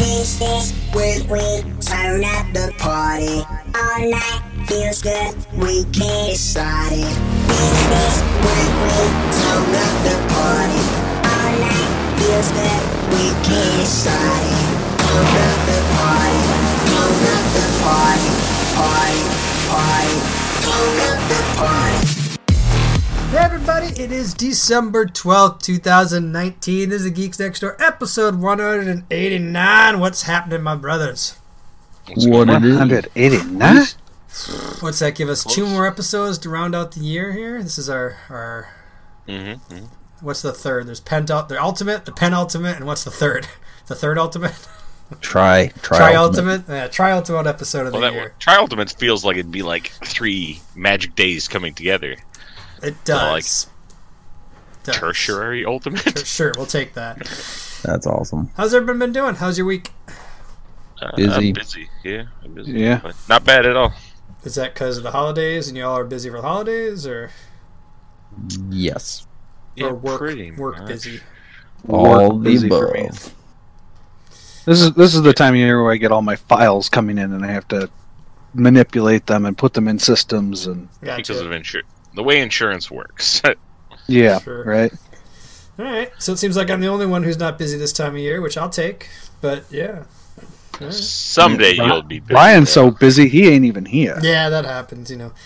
This when we turn up the party. All night feels good, we can't decide it. This when we turn up the party. All night feels good, we can't decide it. Turn up the party, turn up the party, party, party, turn up the party. Hey everybody, it is December 12th, 2019. This is Geeks Next Door, episode 189. What's happening, my brothers? What it is? 189? What's that give us? 2 more episodes to round out the year here? This is our what's the third? There's the ultimate, the penultimate, and what's the third? The third ultimate? Tri-ultimate. Yeah, tri-ultimate episode of the year. Tri-ultimate feels like it'd be like 3 magic days coming together. It does. Tertiary ultimate? Sure, we'll take that. That's awesome. How's everyone been doing? How's your week? Busy. I'm busy. Yeah, I'm busy. Yeah. But not bad at all. Is that because of the holidays and you all are busy for the holidays, or Yes. Yeah, work pretty work much. busy? All the busy for me. above. This is the time of year where I get all my files coming in and I have to manipulate them and put them in systems and Because of the way insurance works. yeah, Sure. right. All right, so it seems like I'm the only one who's not busy this time of year, which I'll take. But yeah, all right. Someday you'll be busy. Brian's so busy he ain't even here. Yeah, that happens, you know.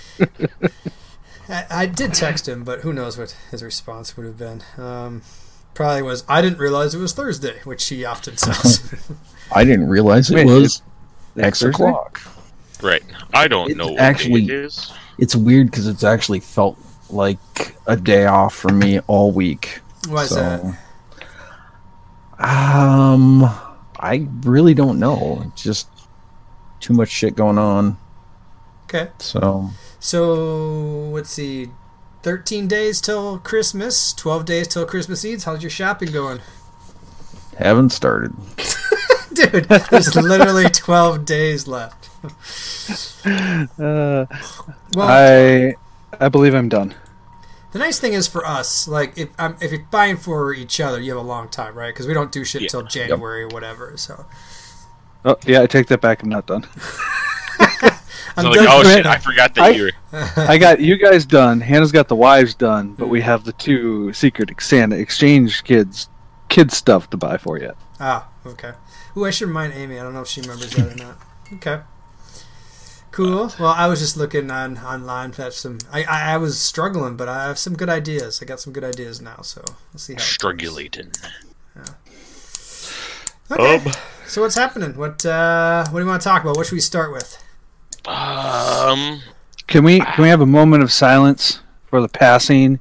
I did text him, but who knows what his response would have been. Probably was, I didn't realize it was Thursday, which he often says. I didn't realize it Wait, was it's X Thursday? o'clock. Right. I don't It's know what actually- day it is. It's weird because it's actually felt like a day off for me all week. Why is that? I really don't know. It's just too much shit going on. Okay. So So, let's see. 13 days till Christmas, 12 days till Christmas Eve. How's your shopping going? haven't started. Dude, there's literally 12 days left. Well, I believe I'm done. the nice thing is for us, like if you're buying for each other, you have a long time, right? Because we don't do shit Yeah. till January or whatever. So Oh yeah, I take that back. I'm not done. I'm So like, done oh for shit, now. I forgot that you were... I got you guys done. Hannah's got the wives done, but we have the 2 secret Santa exchange kids stuff to buy for yet. Ah, okay. Ooh, I should remind Amy. I don't know if she remembers that or not. Okay. Cool. Well, I was just looking online for some. I was struggling, but I have some good ideas. I got some good ideas now, so we'll see how. It goes. Strugulating. Okay. So what's happening? What do you want to talk about? What should we start with? Can we have a moment of silence for the passing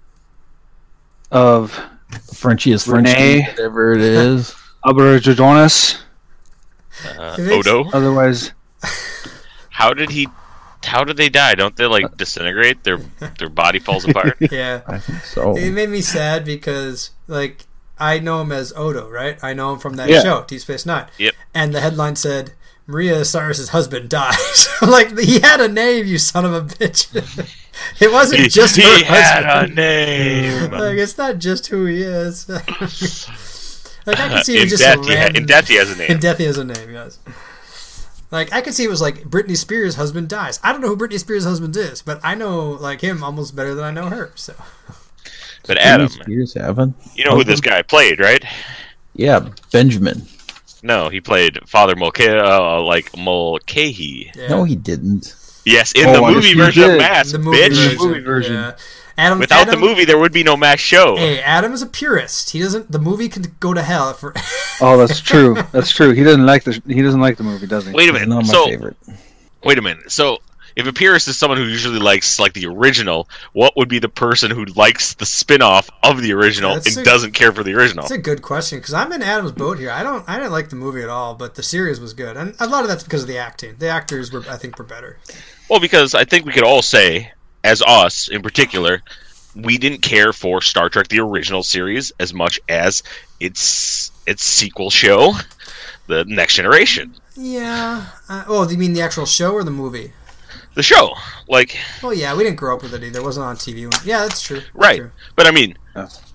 of Frenchie is Renee. Frenchie, whatever it is. Abrajonas, Odo? otherwise How did they die? Don't they like disintegrate? Their body falls apart? Yeah. I think so. It made me sad because, like, I know him as Odo, right? I know him from that Yeah. show, Deep Space Nine. Yep. And the headline said, Maria Cyrus's husband dies. Like, he had a name, you son of a bitch. It wasn't just her He had a husband. name. Like, it's not just who he is. Like, I could see it In was just death, a random... in death, he has a name. In death, he has a name, yes. Like, I could see it was like, Britney Spears' husband dies. I don't know who Britney Spears' husband is, but I know, like, him almost better than I know her, so... But Adam, Spears haven't. you know who this guy played, right? Yeah, Benjamin. No, he played Father Mulcahy. Yeah. No, he didn't. Yes, in Oh, the I movie guess he version of did. Mask, The movie bitch. version. movie version. Yeah. Adam, Without the Adam- movie, there would be no Mask show. Hey, Adam is a purist. He doesn't. The movie can go to hell for. Oh, that's true. That's true. He doesn't like the movie, does he? Wait a He's minute. not my So, favorite. wait a minute. So, if a purist is someone who usually likes like the original, what would be the person who likes the spin-off of the original That's and doesn't care for the original? That's a good question because I'm in Adam's boat here. I didn't like the movie at all, but the series was good, and a lot of that's because of the acting. The actors were better. Well, because I think we could all say, as us in particular, we didn't care for Star Trek the original series as much as its sequel show, The Next Generation. Yeah. Oh, do you mean the actual show or the movie? The show, like, Oh yeah, we didn't grow up with it either. It wasn't on TV. Yeah, that's true. That's right? true. But I mean, Yeah.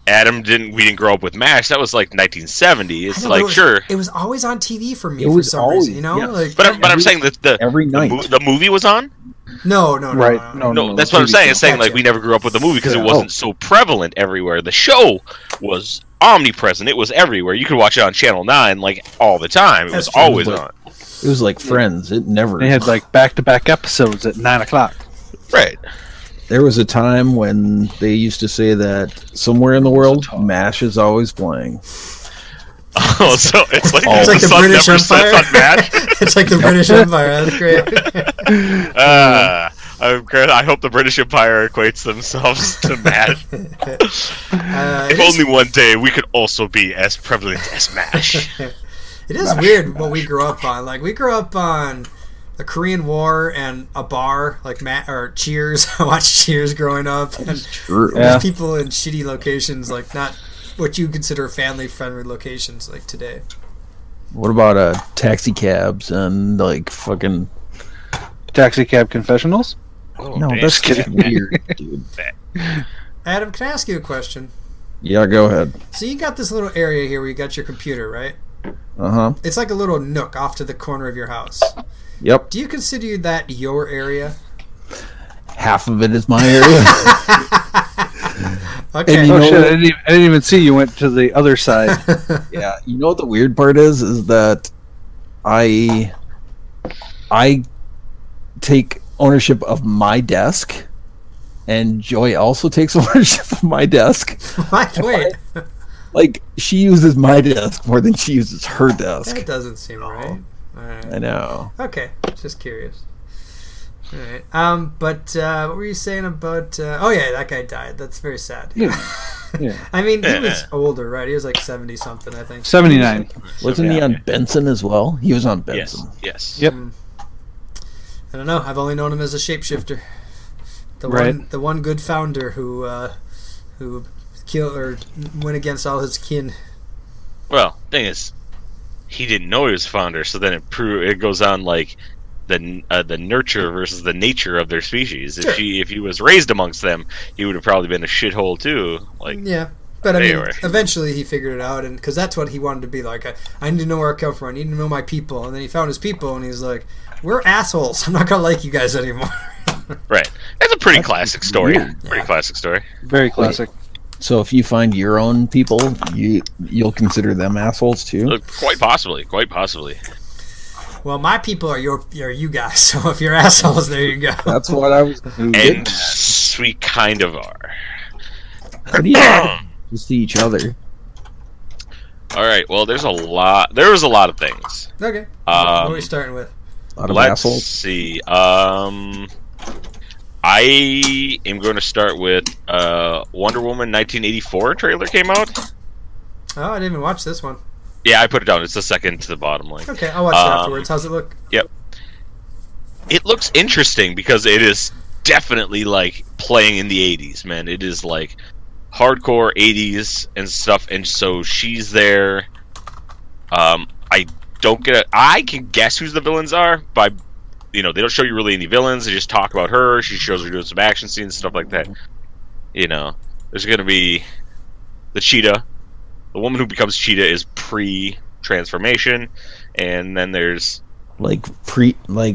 Adam we didn't grow up with MASH. That was like 1970. It's I know, like but it was always on TV for me It for was some always- reason, you know? yeah. Like, But I'm saying that every night. the movie was on. no, Right. No, that's what I'm TV saying. show. It's saying like Gotcha. we never grew up with the movie because it Yeah. wasn't so prevalent everywhere. The show was omnipresent. It was everywhere. You could watch it on Channel 9 like all the time. It That's was true. always But- on. It was like Friends. It never. They had like back-to-back episodes at 9:00. Right. There was a time when they used to say that somewhere in the world, MASH is always playing. Oh, so it's like, It's like the sun British never sets Empire. on MASH. it's like the British Empire. That's great. I hope the British Empire equates themselves to MASH. If It is- only one day we could also be as prevalent as MASH. It is weird what we grew up on. Like, we grew up on the Korean War and a bar, like or Cheers. I watched Cheers growing up. And True. Yeah. there's people in shitty locations, like not what you consider family-friendly locations, like today. What about taxi cabs and like fucking? Taxi Cab Confessionals? No, damn. that's just weird, dude. Adam, can I ask you a question? Yeah, go ahead. So you got this little area here where you got your computer, right? Uh huh. It's like a little nook off to the corner of your house. Yep. Do you consider that your area? Half of it is my area. Okay. And you Oh know- shit! I didn't even see you went to the other side. Yeah. You know what the weird part is that I take ownership of my desk, and Joy also takes ownership of my desk. Wait. Like, she uses my desk more than she uses her desk. That doesn't seem right. Alright. I know. Okay. Just curious. Alright. But what were you saying about oh yeah, that guy died. That's very sad. Yeah. Yeah. I mean, he was older, right? He was like 70 something, I think. 79. Wasn't he on Benson as well? He was on Benson. Yes. Yep. I don't know. I've only known him as a shapeshifter. Right. The one good founder who killed or went against all his kin. Well, thing is, he didn't know he was founder, so then it goes on like the nurture versus the nature of their species. Sure. If he was raised amongst them, he would have probably been a shithole too. Like, Yeah. But I mean, Anyway. eventually he figured it out, and because that's what he wanted to be like. I need to know where I come from. I need to know my people. And then he found his people, and he's like, "We're assholes. I'm not gonna like you guys anymore." right? That's a pretty classic story. weird. Pretty classic story. Very classic. So if you find your own people, you'll consider them assholes too. Quite possibly. Quite possibly. Well, my people are you guys. So if you're assholes, there you go. That's what I was. And we kind of are. Pretty just to each other. All right. Well, there was a lot of things. Okay. What are we Um, starting with? A lot of let's assholes. see. I am going to start with Wonder Woman 1984 trailer came out. Oh, I didn't even watch this one. Yeah, I put it down. It's the second to the bottom link. Okay, I'll watch it afterwards. How's it look? It looks interesting because it is definitely like playing in the 80s, man. It is like hardcore 80s and stuff, and so she's there. I don't get it. I can guess who the villains are by, they don't show you really any villains. They just talk about her. She shows her doing some action scenes, stuff like that. There's gonna be the Cheetah. The woman who becomes Cheetah is pre-transformation, and then there's Like pre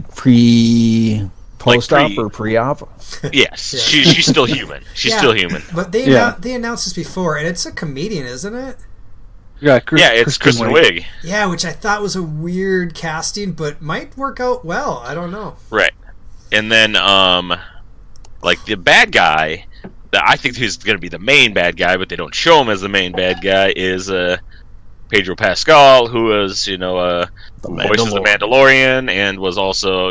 post-op pre- or pre-op. yes, Yeah. she's still human. She's Yeah. still human. But they Yeah. they announced this before, and it's a comedian, isn't it? Yeah, It's Kristen Wiig. Yeah, which I thought was a weird casting, but might work out well. I don't know. Right. And then, like the bad guy, that I think he's going to be the main bad guy, but they don't show him as the main bad guy, is Pedro Pascal, who was, voices the Mandalorian, and was also,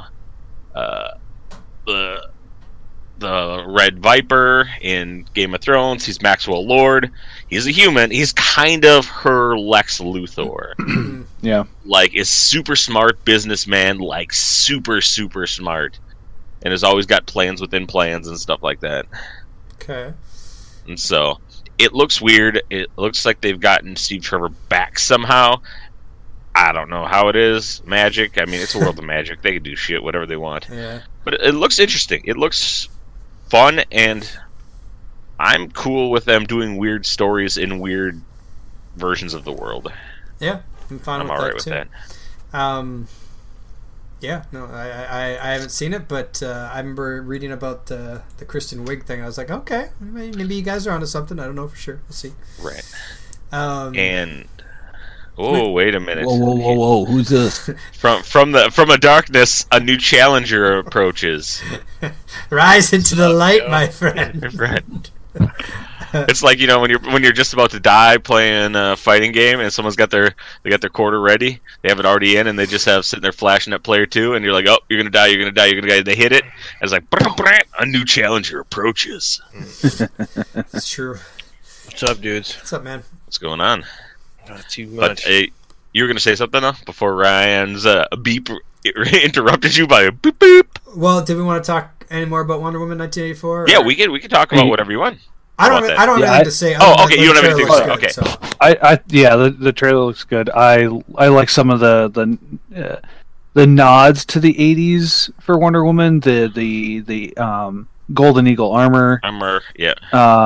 the Red Viper in Game of Thrones. He's Maxwell Lord. He's a human. He's kind of her Lex Luthor. Yeah. Like, is super smart businessman, like super, super smart. And has always got plans within plans and stuff like that. Okay. And so, it looks weird. It looks like they've gotten Steve Trevor back somehow. I don't know how it is. Magic. I mean, it's a world of magic. They can do shit, whatever they want. Yeah. But it looks interesting. It looks fun, and I'm cool with them doing weird stories in weird versions of the world. Yeah, I'm fine I'm with alright that with too. that. Yeah, no, I haven't seen it, but I remember reading about the Kristen Wiig thing. I was like, okay, maybe you guys are onto something. I don't know for sure. We'll see. Right. And Wait a minute. Whoa! Who's this? From a darkness, a new challenger approaches. rise into the light, my friend. Right. It's like, when you're just about to die playing a fighting game and someone's got their quarter ready, they have it already in, and they just have sitting there flashing at player 2, and you're like, oh, you're gonna die. They hit it, and it's like, a new challenger approaches. It's true. What's up, dudes? What's up, man? What's going on? Not too But much. you were gonna say something though before Ryan's beep interrupted you by a boop boop. Well, did we want to talk any more about Wonder Woman 1984? Yeah, we can talk about whatever you want. I don't about have that. anything to say. Oh, other okay, than you the don't have anything trailer to say, looks okay. good, The trailer looks good. I like some of the nods to the 80s for Wonder Woman. The Golden Eagle armor. Yeah.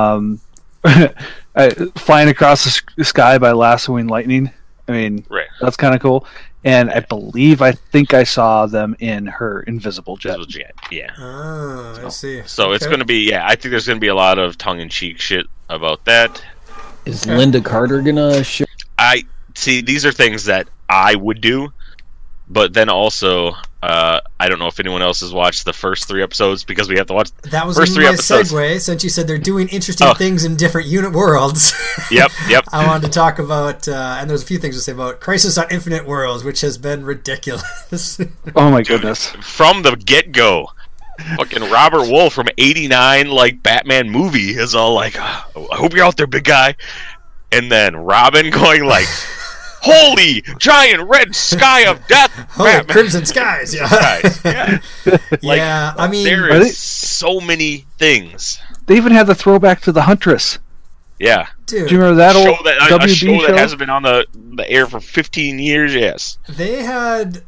Flying across the sky by lassoing lightning. I mean, Right. that's kind of cool. And I think I saw them in her invisible jet. Yeah. Oh, I see. So it's going to be, I think there's going to be a lot of tongue-in-cheek shit about that. Is Linda Carter gonna show? I see, these are things that I would do, but then also, I don't know if anyone else has watched the first 3 episodes, because we have to watch That was first in 3 my episodes. segue, since you said they're doing interesting things in different unit worlds. Yep. I wanted to talk about, and there's a few things to say about Crisis on Infinite Worlds, which has been ridiculous. Oh my goodness. From the get-go, fucking Robert Wolf from '89, like, Batman movie is all like, I hope you're out there, big guy. And then Robin going like, holy giant red sky of death, Holy Batman. Crimson Skies, yeah. Guys, yeah. Like, yeah, I mean, there Are they- is so many things. They even had the throwback to the Huntress. Yeah. dude, Do you remember that Show old that, WB a show show? that hasn't been on the air for 15 years, yes. they had...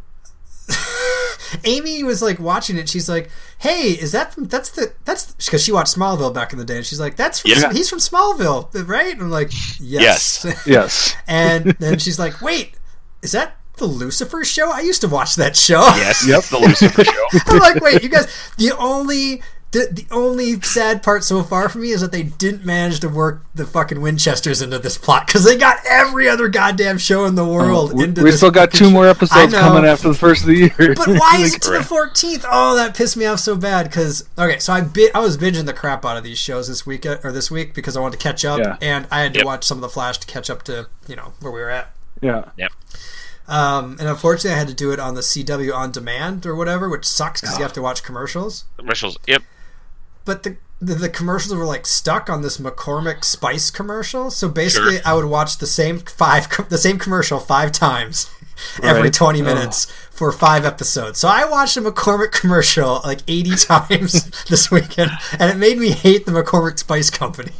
Amy was like watching it. She's like, "Hey, is that from? That's because she watched Smallville back in the day." And she's like, "That's from, Yeah. he's from Smallville, right?" And I'm like, "Yes." Yes. And then she's like, "Wait, is that the Lucifer show? I used to watch that show." Yes, it's the Lucifer show. I'm like, "Wait, you guys? The only sad part so far for me is that they didn't manage to work the fucking Winchesters into this plot, because they got every other goddamn show in the world into We this. still got 2 more episodes I know. coming after the first of the year. But why is it to the 14th? Oh, that pissed me off so bad. Because so I was binging the crap out of these shows this week because I wanted to catch up, Yeah. and I had to Yep. watch some of the Flash to catch up to where we were at. Yeah. Yep. And unfortunately, I had to do it on the CW on demand or whatever, which sucks because you have to watch commercials. Commercials, yep. But the commercials were like stuck on this McCormick Spice commercial. So basically, Sure. I would watch the same commercial 5 times every Right. 20 minutes for 5 episodes. So I watched a McCormick commercial like 80 times this weekend, and it made me hate the McCormick Spice Company.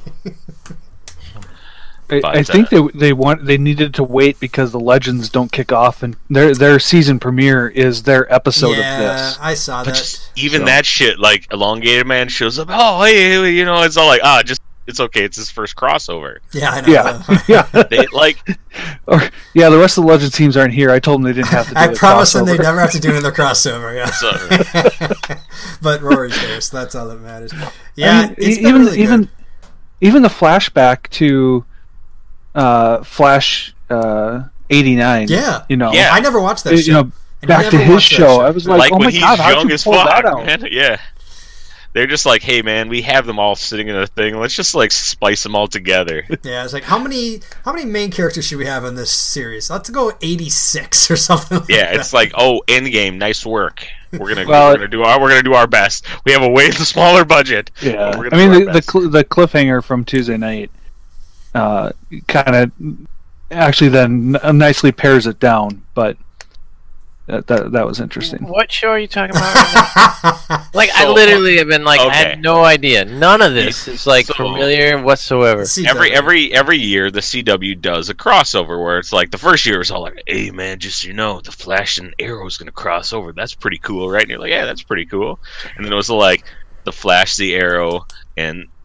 I think they needed to wait because the Legends don't kick off, and their season premiere is their episode of this. I saw But that. just even that shit, like, Elongated Man shows up, oh, hey, it's all like, it's okay, it's his first crossover. Yeah, I know. Yeah, yeah. They, like, The rest of the Legends teams aren't here. I told them they didn't have to do I a promise them crossover. they never have to do another crossover. Yeah. so, But Rory's there, so that's all that matters. Yeah, I mean, it's been really good. even the flashback to Flash 89. Yeah. Yeah. I never watched that show. You know, And back you to never his watched that show. I was like, oh when my he's god, how'd young you as pull fuck, that out? man. Yeah. They're just like, hey, man, we have them all sitting in a thing. Let's just, like, splice them all together. Yeah, it's like how many main characters should we have in this series? Let's go 86 or something. Like Yeah, that. it's like, oh, Endgame, nice work. We're gonna Well, we're gonna do our best. We have a way smaller budget. Yeah, We're I gonna mean do our best. the cliffhanger from Tuesday night, kind of actually then nicely pairs it down, but that was interesting. What show are you talking about right now? Like, I So, literally have been like, I okay. had no idea. None of this is like So- familiar whatsoever. CW. Every year the CW does a crossover where it's like the first year is all like, hey man, just so you know, the Flash and Arrow's gonna cross over. That's pretty cool, right? And you're like, yeah, that's pretty cool. And then it was like the Flash, the Arrow, and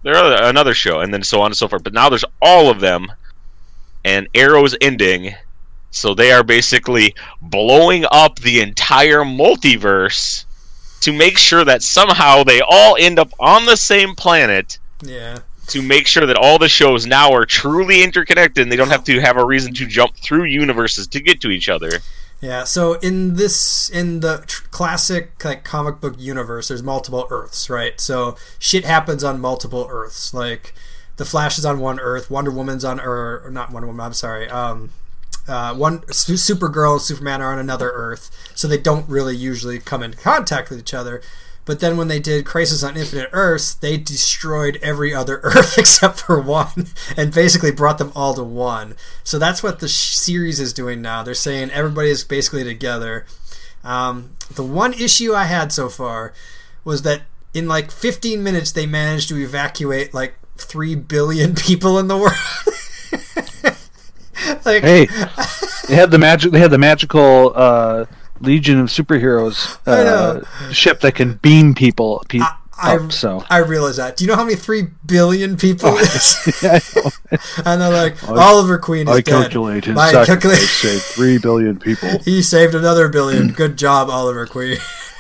There are another show, and then so on and so forth. But now there's all of them, and Arrow's ending, so they are basically blowing up the entire multiverse to make sure that somehow they all end up on the same planet. Yeah. To make sure that all the shows now are truly interconnected, and they don't have to have a reason to jump through universes to get to each other. Yeah, so in the classic like comic book universe, there's multiple Earths, right? So shit happens on multiple Earths. Like the Flash is on one Earth, Wonder Woman's on, or not Wonder Woman. I'm sorry. Supergirl and Superman are on another Earth, so they don't really usually come into contact with each other. But then when they did Crisis on Infinite Earths, they destroyed every other Earth except for one and basically brought them all to one. So that's what the series is doing now. They're saying everybody is basically together. The one issue I had so far was that in like 15 minutes they managed to evacuate like 3 billion people in the world. Like, Hey, they had the magical Legion of Superheroes ship that can beam people up. So I realize that. Do you know how many 3 billion people is? yeah, I know. And they're like, Oliver Queen is I dead. calculated My sacrifice saved 3 billion people. He saved another billion. Good job, Oliver Queen.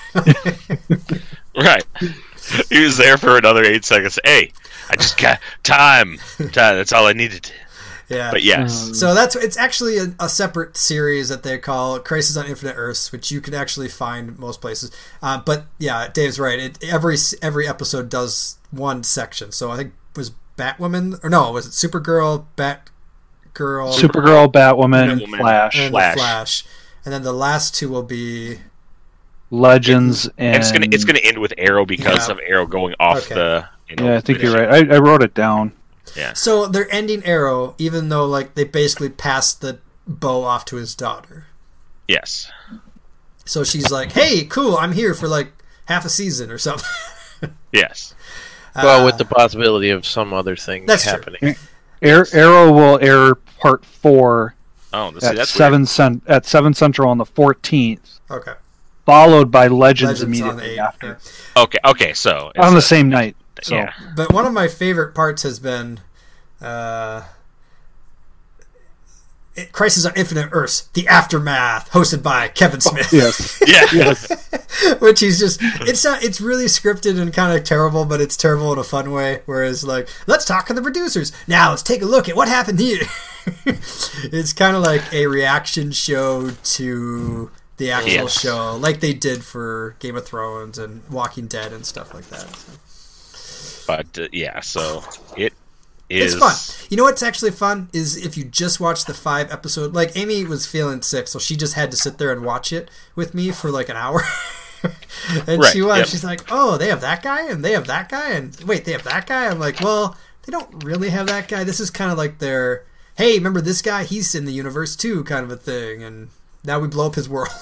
Right. He was there for another 8 seconds. Hey, I just got time. That's all I needed. Yeah. But yes. So it's actually a separate series that they call Crisis on Infinite Earths, which you can actually find most places. But yeah, Dave's right. Every episode does one section. So I think it was Batwoman, or no, was it Supergirl, Batgirl, Batwoman, Flash, and the Flash, and then the last two will be Legends, and it's gonna end with Arrow because of Arrow going off the. I think you're right. I wrote it down. Yeah. So they're ending Arrow, even though like they basically passed the bow off to his daughter. Yes. So she's like, "Hey, cool, I'm here for like half a season or something." Yes. Well, with the possibility of some other thing that's happening. Arrow will air part 4 that's 7 Central on the 14th. Okay. Followed by Legends on the immediately 8th, after. yeah. Okay. So On the same night. So. Yeah. But one of my favorite parts has been Crisis on Infinite Earths, The Aftermath, hosted by Kevin Smith. Yes. Yeah. Yes. Which he's just, it's really scripted and kind of terrible, but it's terrible in a fun way. Whereas, like, let's talk to the producers. Now let's take a look at what happened here. It's kind of like a reaction show to the actual show, like they did for Game of Thrones and Walking Dead and stuff like that. But so it is. It's fun. You know what's actually fun is if you just watch the 5 episode. Like Amy was feeling sick, so she just had to sit there and watch it with me for like an hour. And Right, she was. yep. She's like, "Oh, they have that guy, and they have that guy, and wait, they have that guy." I'm like, "Well, they don't really have that guy. This is kind of like their, hey, remember this guy? He's in the universe too, kind of a thing." And now we blow up his world.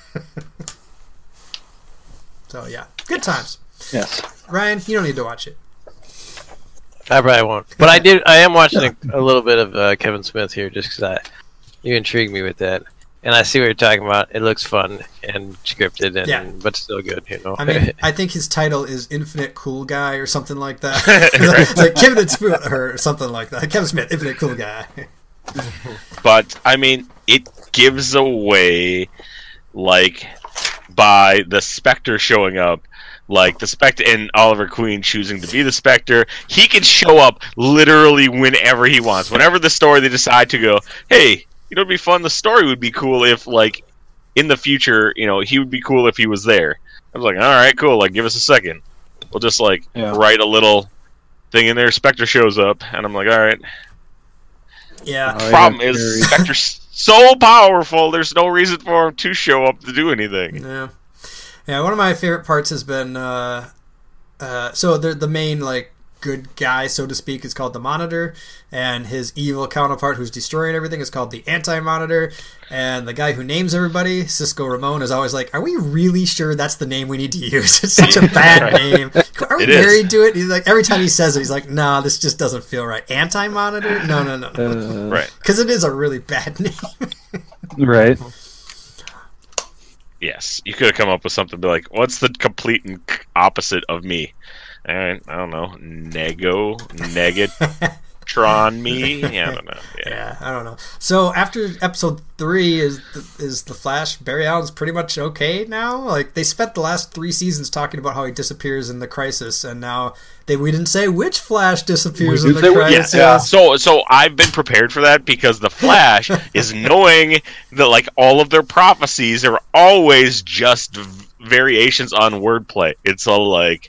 So yeah, good times. Yes. Ryan, you don't need to watch it. I probably won't. But I am watching a little bit of Kevin Smith here just because you intrigued me with that. And I see what you're talking about. It looks fun and scripted, but still good, you know. I mean, I think his title is Infinite Cool Guy or something like that. It's like Kevin Smith or something like that. Kevin Smith, Infinite Cool Guy. But I mean, it gives away, like, by the Spectre showing up. Like the Spectre and Oliver Queen choosing to be the Spectre, he can show up literally whenever he wants. Whenever the story they decide to go, hey, you know, it'd be fun. The story would be cool if, like, in the future, you know, he would be cool if he was there. I was like, all right, cool. Like, give us a second. We'll just like write a little thing in there. Spectre shows up, and I'm like, all right. Yeah. The problem is Spectre's so powerful. There's no reason for him to show up to do anything. Yeah. Yeah, one of my favorite parts has been so the main like good guy, so to speak, is called the Monitor, and his evil counterpart who's destroying everything is called the Anti-Monitor, and the guy who names everybody, Cisco Ramon, is always like, are we really sure that's the name we need to use? It's such a bad name. Are we married to it? He's like, every time he says it, he's like, nah, this just doesn't feel right. Anti-Monitor? No. Right. Because it is a really bad name. Right. Yes, you could have come up with something be like, what's the complete and opposite of me? All right, I don't know. Negatron me? Yeah, I don't know. Yeah, I don't know. So after episode 3, is the Flash, Barry Allen's pretty much okay now? Like, they spent the last 3 seasons talking about how he disappears in the Crisis, and now we didn't say which Flash disappears in the Crisis. Yeah. So I've been prepared for that because the Flash is knowing that like all of their prophecies are always just variations on wordplay. It's all like,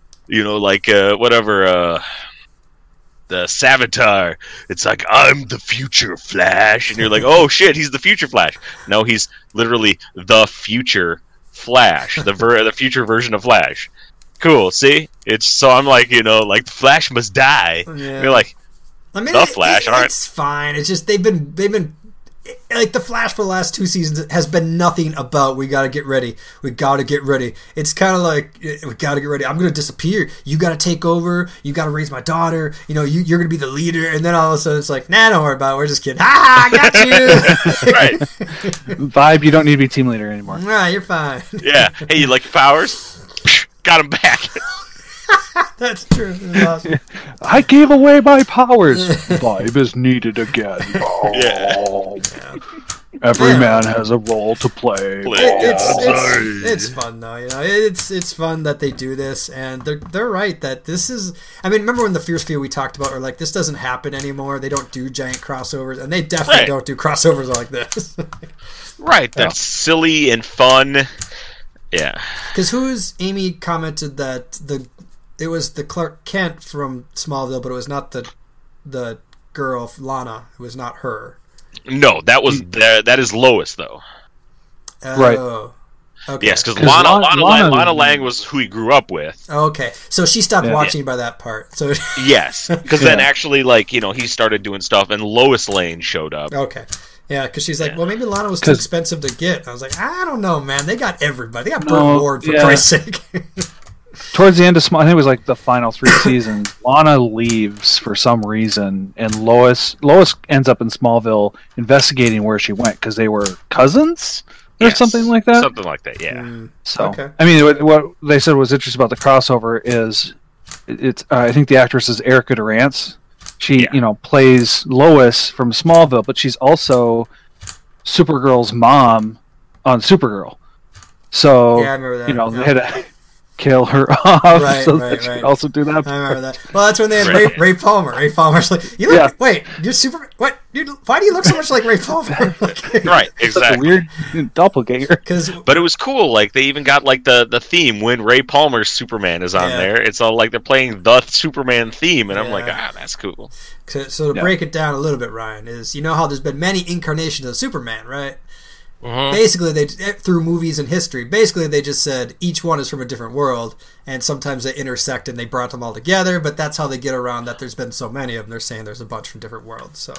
whatever. The Savitar, it's like, I'm the future Flash, and you're like, oh shit, he's the future Flash. No, he's literally the future Flash, the future version of Flash. Cool, see? I'm like, like Flash must die. Yeah. You're like, the Flash, all right. It's fine. It's just they've been like the Flash for the last 2 seasons has been nothing about we gotta get ready. It's kind of like we gotta get ready. I'm gonna disappear. You gotta take over. You gotta raise my daughter. You're gonna be the leader. And then all of a sudden it's like, nah, don't worry about it. We're just kidding. I got you. Right. Vibe, you don't need to be team leader anymore. Nah, you're fine. Yeah. Hey, you like your powers? Got him back. That's true. That's awesome. I gave away my powers. Vibe is needed again. Yeah. Every man has a role to play. It's fun though, It's fun that they do this, and they're right that this is. I mean, remember when the Fierce Few we talked about, or like this doesn't happen anymore. They don't do giant crossovers, and they definitely don't do crossovers like this. Right. That's silly and fun. Yeah. Because Amy commented that it was the Clark Kent from Smallville, but it was not the girl Lana. It was not her. No, that is Lois though. Right. Okay. Yes, because Lana Lang was who he grew up with. Okay, so she stopped watching by that part. So yes, because then actually, he started doing stuff, and Lois Lane showed up. Okay. Yeah, because she's like, well, maybe Lana was too expensive to get. And I was like, I don't know, man. They got everybody. They got Burt Ward, for Christ's sake. Towards the end of I think it was like the final 3 seasons, Lana leaves for some reason, and Lois ends up in Smallville investigating where she went because they were cousins or something like that. Something like that, yeah. So, okay. I mean, what they said was interesting about the crossover is it's I think the actress is Erica Durance. She, plays Lois from Smallville, but she's also Supergirl's mom on Supergirl. So, I remember that. They had to kill her off that she could also do that. I remember that. Well, that's when they had Ray Palmer. Ray Palmer's like, wait, you're Superman? What? Why do you look so much like Ray Palmer? Right, exactly. Weird doppelganger. But it was cool. Like, they even got, like, the theme when Ray Palmer's Superman is on there. It's all like they're playing the Superman theme, and I'm like, that's cool. So to break it down a little bit, Ryan, is how there's been many incarnations of Superman, right? Mm-hmm. Basically, they through movies and history. Basically, they just said each one is from a different world, and sometimes they intersect and they brought them all together. But that's how they get around that. There's been so many of them. They're saying there's a bunch from different worlds. So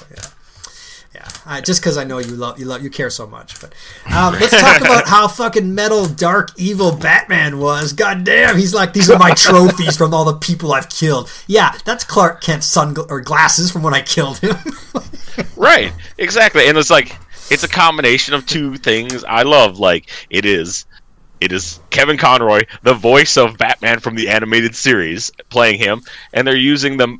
yeah. Just because I know you care so much. But let's talk about how fucking metal, dark, evil Batman was. God damn, he's like, these are my trophies from all the people I've killed. Yeah, that's Clark Kent's glasses from when I killed him. Right, exactly, and it's like. It's a combination of 2 things I love. Like, it is Kevin Conroy, the voice of Batman from the animated series, playing him, and they're using the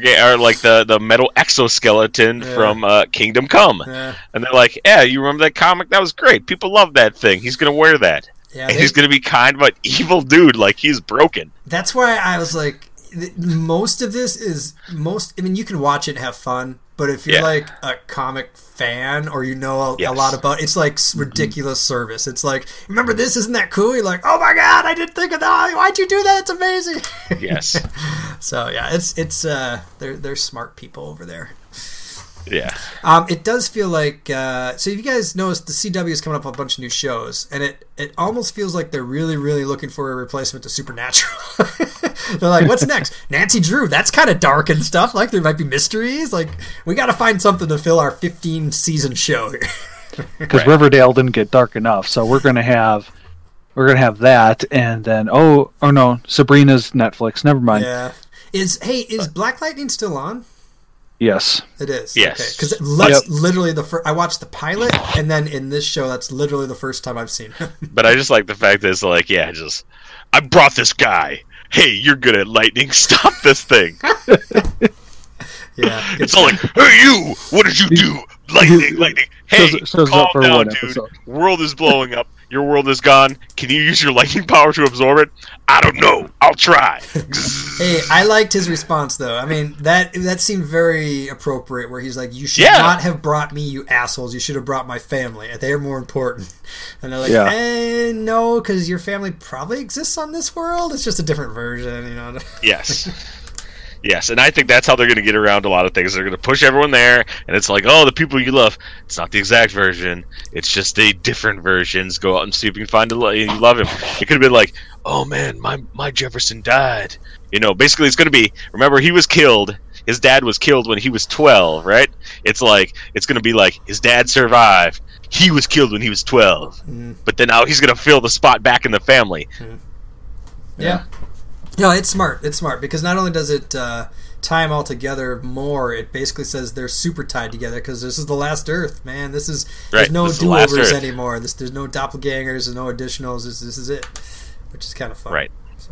metal exoskeleton from Kingdom Come, and they're like, you remember that comic? That was great. People love that thing. He's gonna wear that, and he's gonna be kind of an evil dude, like he's broken. That's why I was like, most of this is I mean, you can watch it and have fun. But if you're like a comic fan or a lot about it's like ridiculous service. It's like, remember this? Isn't that cool? You're like, oh my god, I didn't think of that. Why'd you do that? It's amazing. Yes. So yeah, it's they're smart people over there. Yeah. It does feel like so you guys noticed the CW is coming up with a bunch of new shows, and it almost feels like they're really, really looking for a replacement to Supernatural. They're like, what's next? Nancy Drew. That's kind of dark and stuff. Like, there might be mysteries. Like, we got to find something to fill our 15-season show here. Because Riverdale didn't get dark enough, so we're gonna have that, and then no, Sabrina's Netflix. Never mind. Yeah. Is Black Lightning still on? Yes. It is. Yes. Okay. Because that's literally the first. I watched the pilot, and then in this show, that's literally the first time I've seen him. But I just like the fact that it's like, I brought this guy. "Hey, you're good at lightning. Stop this thing." Yeah, It's all like, "Hey, you! What did you do? Lightning! Hey, shows calm up for down, one dude. episode. World is blowing up. Your world is gone. Can you use your lightning power to absorb it? I don't know. I'll try." Hey, I liked his response though. I mean, that seemed very appropriate. Where he's like, "You should Yeah. not have brought me, you assholes. You should have brought my family. They're more important." And they're like, Yeah. no, because your family probably exists on this world. It's just a different version, you know." Yes. Yes, and I think that's how they're going to get around a lot of things. They're going to push everyone there, and it's like, oh, the people you love. It's not the exact version. It's just a different versions. Go out and see if you can find you love him. It could have been like, oh man, my Jefferson died. You know, basically it's going to be, remember, he was killed. His dad was killed when he was 12, right? It's going to be like, his dad survived. He was killed when he was 12. But then now he's going to fill the spot back in the family. Yeah. No, it's smart. It's smart because not only does it tie them all together more, it basically says they're super tied together because this is the last Earth, man. There's no This is the last do-overs Earth. anymore. There's no doppelgangers. There's no additionals. This is it, which is kind of fun. Right.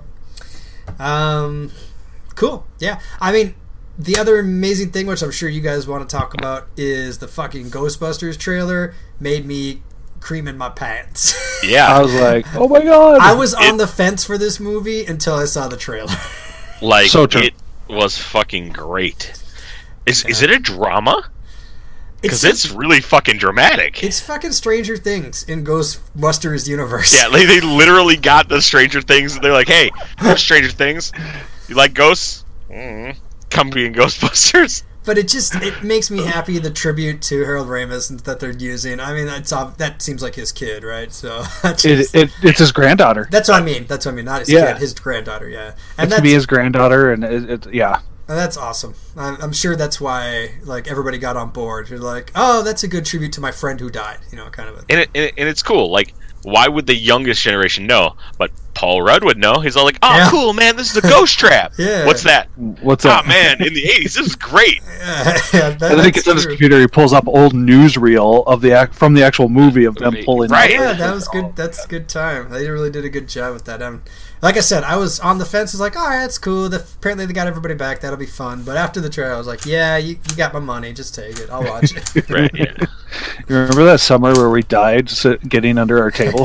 So, cool. Yeah. I mean, the other amazing thing, which I'm sure you guys want to talk about, is the fucking Ghostbusters trailer made me cream in my pants. Yeah. I was like, oh my god! I was on the fence for this movie until I saw the trailer. Like, So true. it was fucking great. Is it a drama? Because it's really fucking dramatic. It's fucking Stranger Things in Ghostbusters universe. Yeah, they literally got the Stranger Things. They're like, hey, there's Stranger Things. You like ghosts? Come be in Ghostbusters. But it makes me happy, the tribute to Harold Ramis that they're using. I mean, that seems like his kid, right? So It's his granddaughter. That's what I mean. Not his kid, his granddaughter. Yeah, and It could be his granddaughter, and yeah. And that's awesome. I'm sure that's why like everybody got on board. You're like, oh, that's a good tribute to my friend who died. You know, kind of a And it's cool. Like, why would the youngest generation know? But Paul Rudd would know. He's all like, oh, Yeah. cool, man, this is a ghost trap. Yeah. What's that? What's Ah, up? man, in the 80s, this is great. yeah, And then he gets on his computer. He pulls up old newsreel of from the actual movie of them pulling. Right. Yeah, that was good. That's a good time. They really did a good job with that. Like I said, I was on the fence. I was like, all right, that's cool. Apparently they got everybody back. That'll be fun. But after the trailer, I was like, yeah, you got my money. Just take it. I'll watch it. Right, yeah. You remember that summer where we died getting under our table?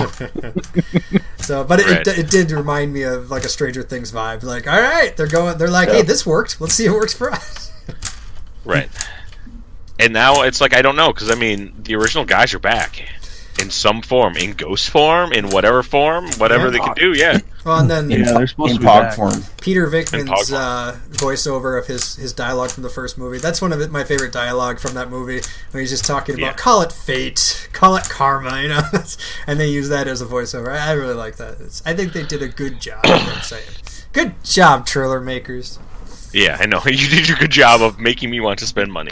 So, but Right. it did remind me of like a Stranger Things vibe. Like, all right, they're like, hey, this worked. Let's see if it works for us. Right. And now it's like, I don't know, because, I mean, the original guys are back. In some form. In ghost form. In whatever form. Whatever Yeah. they can do, yeah. Well, and then Yeah, they're supposed in to be pog back. form. Peter Vickman's Pogba. voiceover of his dialogue from the first movie. That's one of my favorite dialogue from that movie, when he's just talking about, Yeah. call it fate, call it karma, you know, and they use that as a voiceover. I really like that. I think they did a good job, is what I'm saying. Good job, trailer makers. Yeah, I know. You did your good job of making me want to spend money.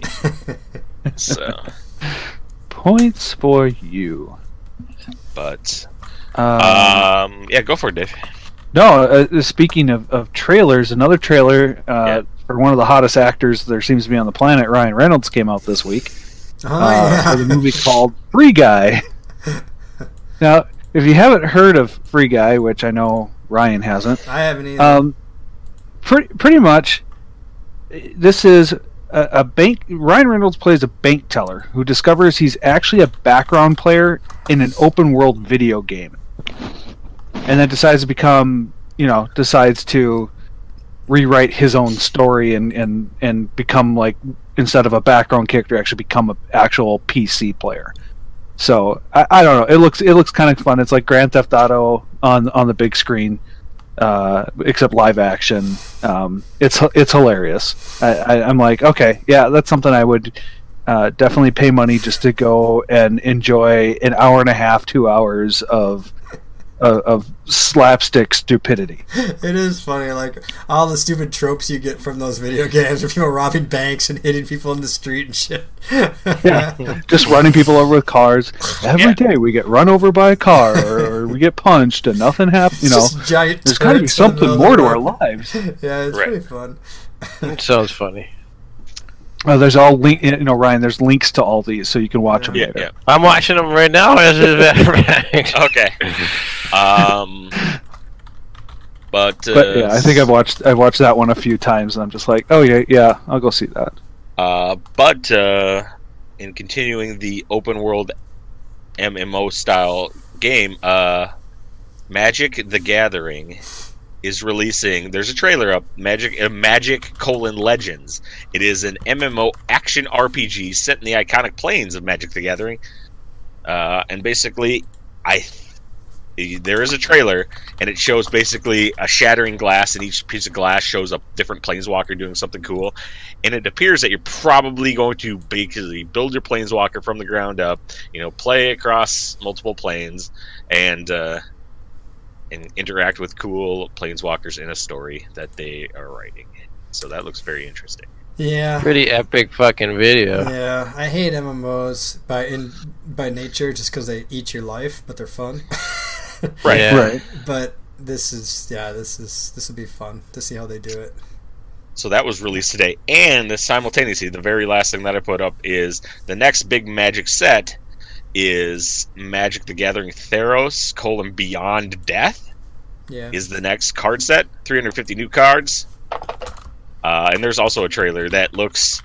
So, Points for you. but... Um, yeah, go for it, Dave. No, speaking of trailers, another trailer for one of the hottest actors there seems to be on the planet, Ryan Reynolds, came out this week. Oh, For the yeah. movie called Free Guy. Now, if you haven't heard of Free Guy, which I know Ryan hasn't, I haven't either. pretty much, this is a bank. Ryan Reynolds plays a bank teller who discovers he's actually a background player in an open world video game, and then decides to rewrite his own story and become, like, instead of a background character, actually become an actual PC player. So I don't know. It looks kind of fun. It's like Grand Theft Auto on the big screen, except live action. It's hilarious. I'm like, okay, yeah, that's something I would definitely pay money just to go and enjoy an hour and a half, 2 hours of slapstick stupidity. It is funny, like all the stupid tropes you get from those video games of people robbing banks and hitting people in the street and shit. Yeah, just running people over with cars. Every day we get run over by a car or we get punched and nothing happens. You know, Just giant there's got to be turrets in the something middle more of to the our road. lives. Yeah, it's Right. pretty fun. It sounds funny. There's all Ryan. There's links to all these, so you can watch them Yeah, later. yeah. I'm watching them right now. Okay. But yeah, I think I've watched that one a few times, and I'm just like, oh yeah, I'll go see that. But in continuing the open world MMO style game, Magic: The Gathering is releasing. There's a trailer up. Magic: Legends. It is an MMO action RPG set in the iconic planes of Magic: The Gathering, and basically, there is a trailer, and it shows basically a shattering glass, and each piece of glass shows a different planeswalker doing something cool. And it appears that you're probably going to basically build your planeswalker from the ground up, play across multiple planes, and interact with cool planeswalkers in a story that they are writing. So that looks very interesting. Yeah. Pretty epic fucking video. Yeah, I hate MMOs by nature just because they eat your life, but they're fun. Right. Yeah. Right. But this will be fun to see how they do it. So that was released today, and simultaneously, the very last thing that I put up is the next big Magic set is Magic: The Gathering Theros: Beyond Death. Yeah. Is the next card set, 350 new cards, and there's also a trailer that looks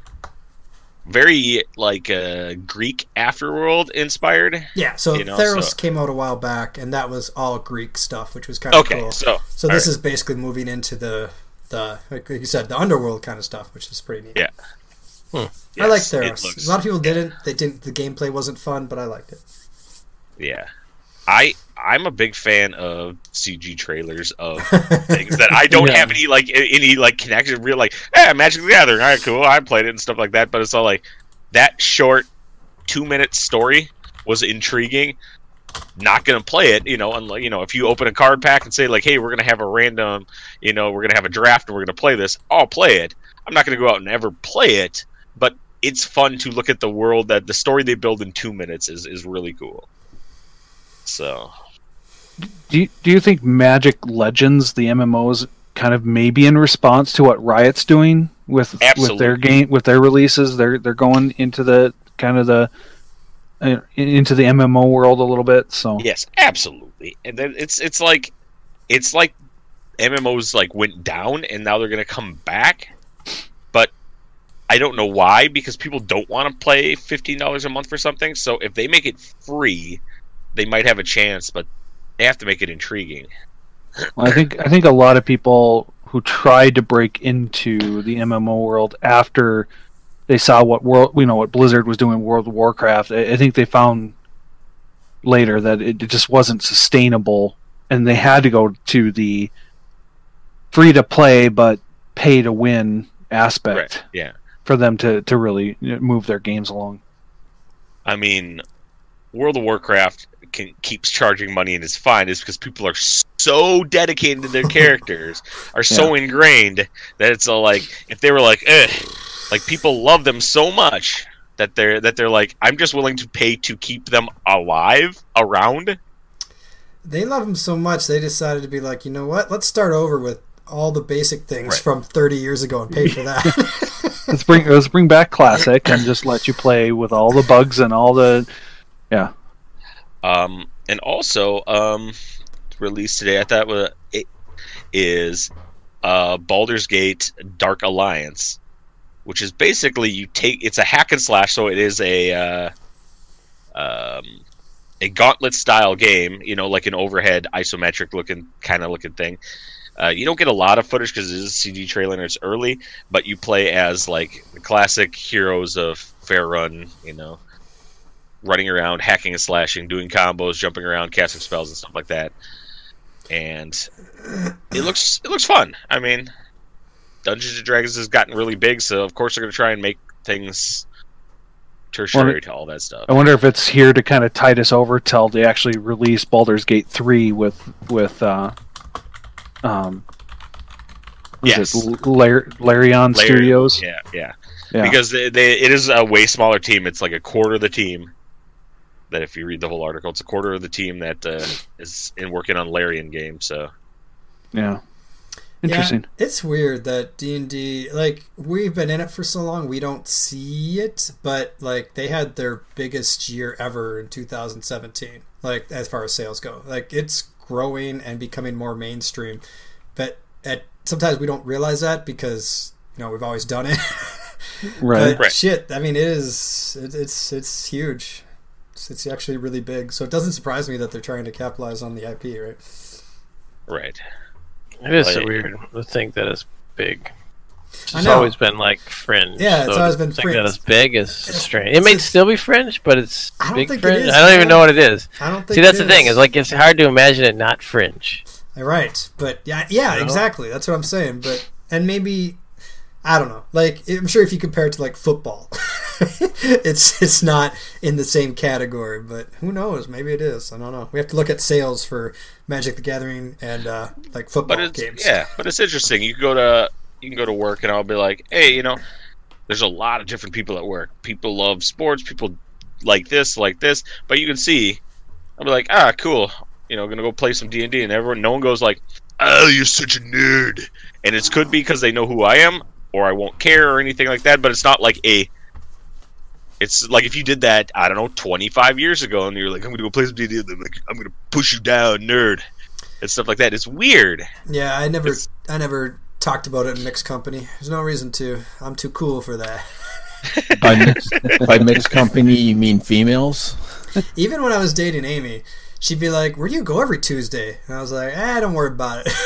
very like Greek Afterworld inspired. Yeah, so Theros came out a while back, and that was all Greek stuff, which was kind of cool. So this is basically moving into the like you said, the underworld kind of stuff, which is pretty neat. Yeah. Yes, I like Theros. A lot of people didn't. They didn't. The gameplay wasn't fun, but I liked it. Yeah. I'm a big fan of CG trailers of things that I don't have any connection. Real Magic: The Gathering, all right, cool. I played it and stuff like that, but it's all like that short 2-minute story was intriguing. Not gonna play it, if you open a card pack and say like, hey, we're gonna have a random, we're gonna have a draft and we're gonna play this. I'll play it. I'm not gonna go out and ever play it, but it's fun to look at the world that the story they build in 2 minutes is really cool. So. Do you think Magic Legends, the MMOs, kind of maybe in response to what Riot's doing with their game, with their releases, they're going into the kind of into the MMO world a little bit? So yes, absolutely. And then it's like MMOs like went down and now they're going to come back, but I don't know why, because people don't want to pay $15 a month for something. So if they make it free, they might have a chance, but they have to make it intriguing. Well, I think a lot of people who tried to break into the MMO world after they saw what Blizzard was doing in World of Warcraft, I think they found later that it just wasn't sustainable, and they had to go to the free to play but pay to win aspect. Right. Yeah. For them to really move their games along. I mean, World of Warcraft keeps charging money and is fine is because people are so dedicated to their characters, are so ingrained that it's all like, if they were like, like people love them so much that they're like, I'm just willing to pay to keep them alive around. They love them so much they decided to be like, you know what? Let's start over with all the basic things from 30 years ago and pay for that. let's bring back Classic and just let you play with all the bugs and all the and also released today, I thought it is Baldur's Gate Dark Alliance, which is basically it's a hack and slash, so it is a gauntlet style game, like an overhead isometric looking thing. You don't get a lot of footage because it is a CG trailer and it's early, but you play as like the classic heroes of Faerun, running around, hacking and slashing, doing combos, jumping around, casting spells and stuff like that. And it looks fun. I mean, Dungeons and Dragons has gotten really big, so of course they're going to try and make things tertiary to all that stuff. I wonder if it's here to kind of tide us over till they actually release Baldur's Gate 3 with yes. Larian Studios. Yeah. Because it is a way smaller team. It's like a quarter of the team. That if you read the whole article, it's a quarter of the team that is working on Larian game. So yeah, interesting. Yeah, it's weird that D&D, like, we've been in it for so long, we don't see it, but like they had their biggest year ever in 2017. Like as far as sales go, like it's growing and becoming more mainstream. but sometimes we don't realize that because we've always done it. Right. But shit, I mean, it's huge. It's actually really big. So it doesn't surprise me that they're trying to capitalize on the IP, right? Right. It is so weird to think that it's big. I It's know. always been like fringe. Yeah, it's so always to been think fringe. that it's big is strange. It may still be fringe, but it's I don't big think it fringe. is, I don't even man. know what it is. I don't think. See, that's it the thing. is. Is like it's hard to imagine it not fringe. Right, but yeah, You know? exactly. That's what I'm saying. And maybe I don't know. Like, I'm sure if you compare it to like football, it's not in the same category. But who knows? Maybe it is. I don't know. We have to look at sales for Magic the Gathering and like football games. Yeah, but it's interesting. You can go to work, and I'll be like, hey, there's a lot of different people at work. People love sports. People like this. But you can see, I'll be like, cool. Gonna go play some D&D, and no one goes like, oh, you're such a nerd. And it could be because they know who I am, or I won't care, or anything like that. But it's not like it's like if you did that, I don't know, 25 years ago, and you're like, I'm gonna go play some D&D, and they're like, I'm gonna push you down, nerd, and stuff like that. It's weird. Yeah, I never talked about it in mixed company. There's no reason to. I'm too cool for that. By mixed company, you mean females? Even when I was dating Amy, she'd be like, where do you go every Tuesday? And I was like, don't worry about it.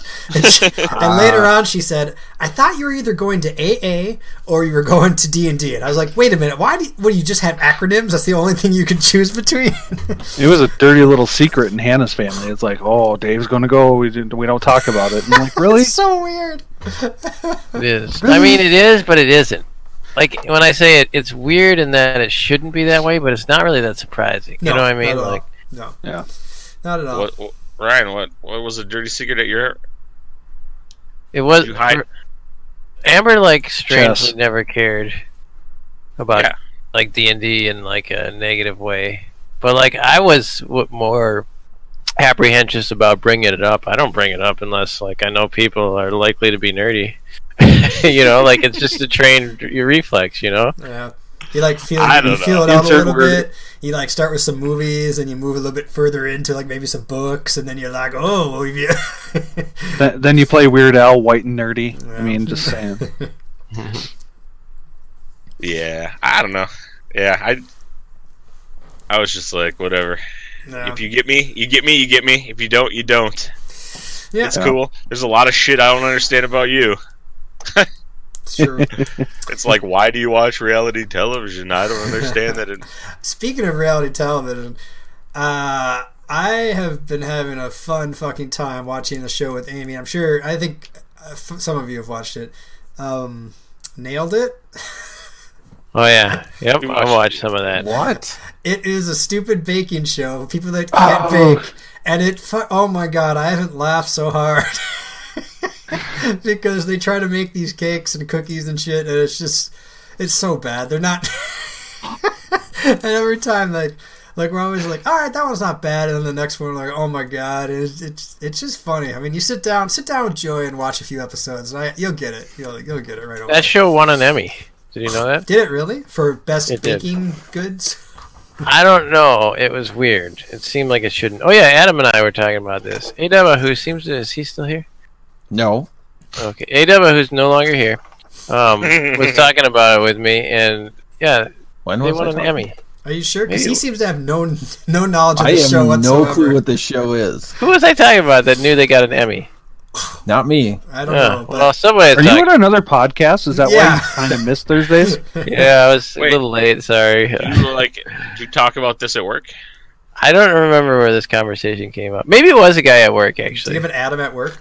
And later on she said, I thought you were either going to AA or you were going to D&D. And I was like, wait a minute, what do you just have acronyms? That's the only thing you could choose between? It was a dirty little secret in Hannah's family. It's like, oh, Dave's going to go. We don't talk about it. And I'm like, really? It's so weird. It is. I mean, it is, but it isn't. Like when I say it, it's weird in that it shouldn't be that way, but it's not really that surprising. No, you know what I mean? not at all. Like, No. Yeah. Not at all. Ryan, what was the dirty secret at your? it was You hide- Amber, like, strangely Chess. never cared about Yeah. like D&D in like a negative way, but like I was more apprehensive about bringing it up. I don't bring it up unless like I know people are likely to be nerdy. Like it's just to train your reflex. Yeah. You like feel I don't it know. out a Insert little word. bit. You like start with some movies and you move a little bit further into like maybe some books and then you're like, oh, well, yeah. Then you play Weird Al, White and Nerdy. Yeah. I mean, just saying. Yeah, I don't know. Yeah, I was just like, whatever. No. If you get me, you get me. You get me. If you don't, you don't. Yeah, It's cool. There's a lot of shit I don't understand about you. it's true. It's like, why do you watch reality television? I don't understand that. Speaking of reality television, I have been having a fun fucking time watching the show with Amy. I think some of you have watched it. Nailed It. Oh yeah, yep. You I watched watched some of that. What? It is a stupid baking show. People that can't bake, and oh my god, I haven't laughed so hard because they try to make these cakes and cookies and shit, and it's so bad. They're not. And every time like we're always like, all right, that one's not bad, and then the next one like, oh my god, it's just funny. I mean, you sit down with Joey and watch a few episodes, and you'll get it. You'll get it right away. That show won an Emmy. Did you know that? Did it really for best It did. baking goods? I don't know. It was weird. It seemed like it shouldn't. Oh yeah, Adam and I were talking about this. Adama, is he still here? No. Okay, Adama, who's no longer here, was talking about it with me, and yeah, When they was won I an talking? Emmy. Are you sure? Because Maybe- he seems to have no knowledge of I the show have whatsoever. no clue what this show is. Who was I talking about that knew they got an Emmy? Not me. I don't know. Well, But somebody. Are you on another podcast? Is that why Yeah. you kind of missed Thursdays? Yeah, I was Wait. a little late. Sorry. Did you talk about this at work? I don't remember where this conversation came up. Maybe it was a guy at work do you actually. have an Adam at work?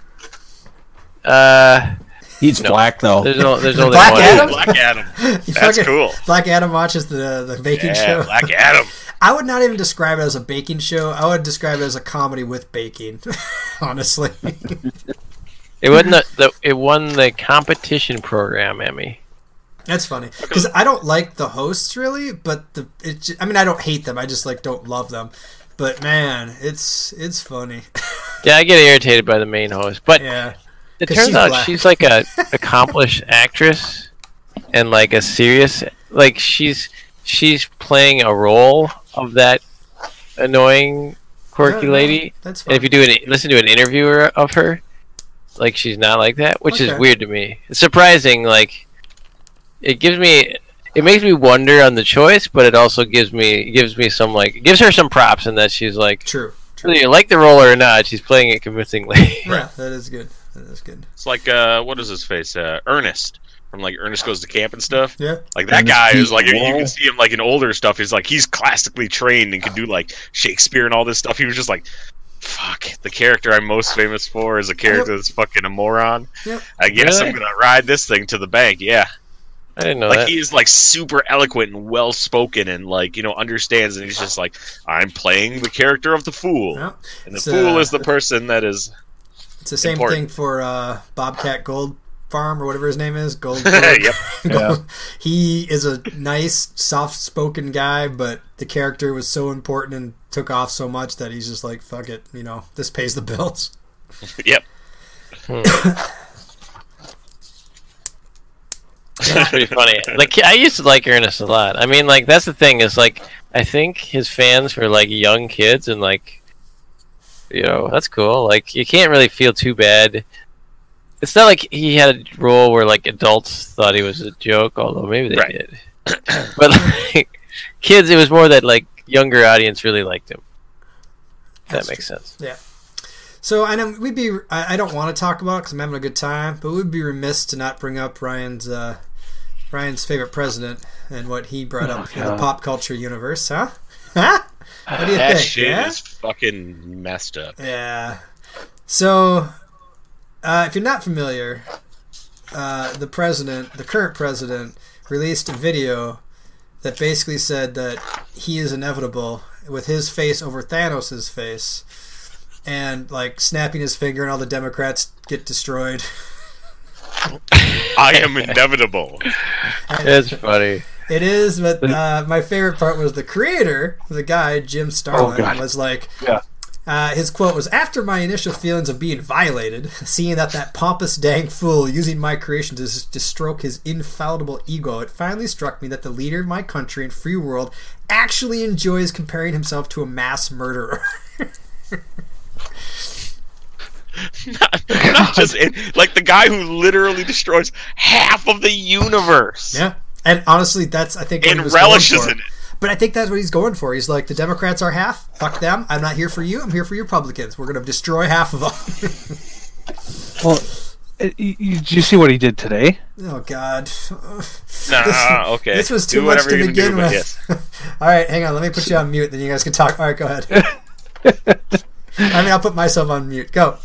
He's No. black though. There's only Black one. Adam? Black Adam. You That's fucking- cool. Black Adam watches the baking Yeah, show. Black Adam. I would not even describe it as a baking show. I would describe it as a comedy with baking. Honestly, It wasn't it won the competition program Emmy. that's funny because I don't like the hosts really, but I mean, I don't hate them. I just don't love them. But man, it's funny. Yeah, I get irritated by the main host, but Yeah. it 'Cause turns she's out black. she's like a accomplished actress and like a serious she's playing a role of that annoying quirky Yeah, lady. That's And funny. if you listen to an interview of her, like she's not like that, which is Okay. weird to me. It's surprising. Like it makes me wonder on the choice, but it also gives me some gives her some props in that she's like, True. whether you like the role or not, she's playing it convincingly. Yeah, that is good. That is good. It's like what is his face? Ernest from like Ernest Goes to Camp and stuff. Yeah. Like that Ernest guy P. is like, you Worrell. can see him like in older stuff. He's like, he's classically trained and can do like Shakespeare and all this stuff. He was just like, fuck, the character I'm most famous for is a character that's fucking a moron. Yep. I guess Really? I'm gonna ride this thing to the bank. Yeah. I didn't know Like that. he is like super eloquent and well spoken and like, understands, and he's just like, I'm playing the character of the fool. Yep. And the It's, fool is the person that is It's the same Important. thing for Bobcat Gold Farm or whatever his name is. Gold. Yep. Gold. He is a nice, soft-spoken guy, but the character was so important and took off so much that he's just like, fuck it, this pays the bills. Yep. That's pretty funny. Like I used to like Ernest a lot. I mean, like that's the thing is like I think his fans were like young kids and like that's cool. Like you can't really feel too bad. It's not like he had a role where like adults thought he was a joke, although maybe they Right. did. But like kids, it was more that like younger audience really liked him. If That's that makes sense. Yeah. So I know I don't want to talk about it because I'm having a good time, but we'd be remiss to not bring up Ryan's favorite president and what he brought up in the pop culture universe, huh? Huh? What do you That think? shit Yeah. is fucking messed up. Yeah. So, if you're not familiar, the current president, released a video that basically said that he is inevitable with his face over Thanos' face and, like, snapping his finger and all the Democrats get destroyed. I am inevitable. It's funny. It is, but my favorite part was the creator, the guy, Jim Starlin, God. was like, Yeah. his quote was, "After my initial feelings of being violated, seeing that pompous dang fool using my creation to stroke his infallible ego, it finally struck me that the leader of my country and free world actually enjoys comparing himself to a mass murderer." Not just like the guy who literally destroys half of the universe Yeah. And honestly, that's, I think, what and he was relishes going for. in it. But I think that's what he's going for. He's like, the Democrats are half. Fuck them. I'm not here for you. I'm here for you Republicans. We're going to destroy half of them. Well, did you see what he did today? Oh, God. Nah, okay. This was Do too much whatever to you're gonna begin do, but with. yes. All right, hang on. Let me put you on mute, then you guys can talk. All right, go ahead. I'll put myself on mute. Go.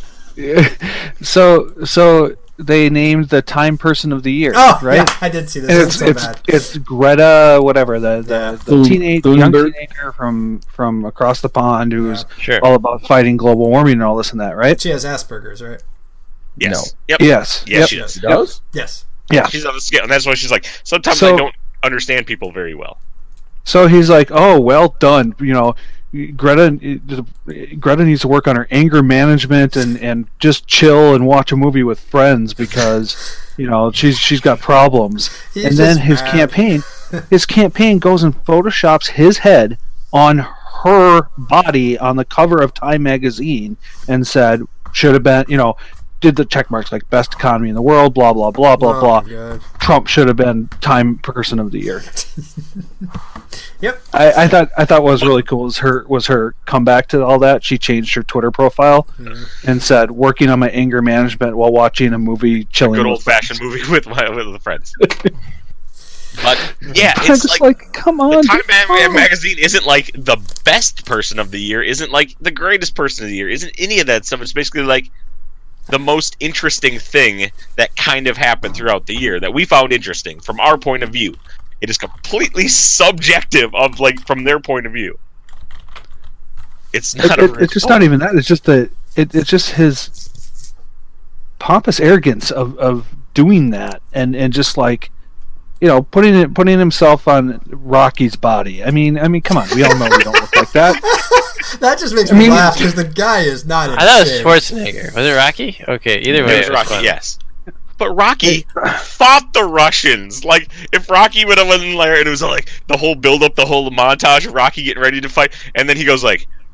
So they named the Time Person of the Year, Oh, right? yeah, I did see this. And That's so bad. it's Greta, whatever, the young Thunberg. teenager from across the pond who's Sure. all about fighting global warming and all this and that, right? She has Asperger's, right? Yes. No. Yep. Yes. Yes, Yep. she does. He does? Yes. Yeah. She's on the scale, and that's why she's like, sometimes So- I don't understand people very well. So he's like, "Oh, well done. Greta needs to work on her anger management and just chill and watch a movie with friends because she's got problems." He's and then just his mad. campaign goes and photoshops his head on her body on the cover of Time magazine and said should have been did the check marks like best economy in the world, blah blah blah blah Oh, blah. my God. Trump should have been Time Person of the Year. Yep. I thought what was really cool was her comeback to all that. She changed her Twitter profile and said, "Working on my anger management while watching a movie, chilling." Good with old fashioned movie with the friends. But yeah, I'm it's just like come on. the Time dude. magazine isn't like the best person of the year, isn't like the greatest person of the year, isn't any of that stuff. It's basically like the most interesting thing that kind of happened throughout the year that we found interesting from our point of view. It is completely subjective of like from their point of view. It's not It's just not even that. It's just it's just his pompous arrogance of doing that and just like putting himself on Rocky's body. I mean, come on. We all know we don't look like that. That just makes me laugh because the guy is not in I thought it was shape. Schwarzenegger. Was it Rocky? Okay, either way. It was it was Rocky, fun. yes. But Rocky fought the Russians. Like, if Rocky would have went in there and it was like the whole build up, the whole montage of Rocky getting ready to fight, and then he goes like,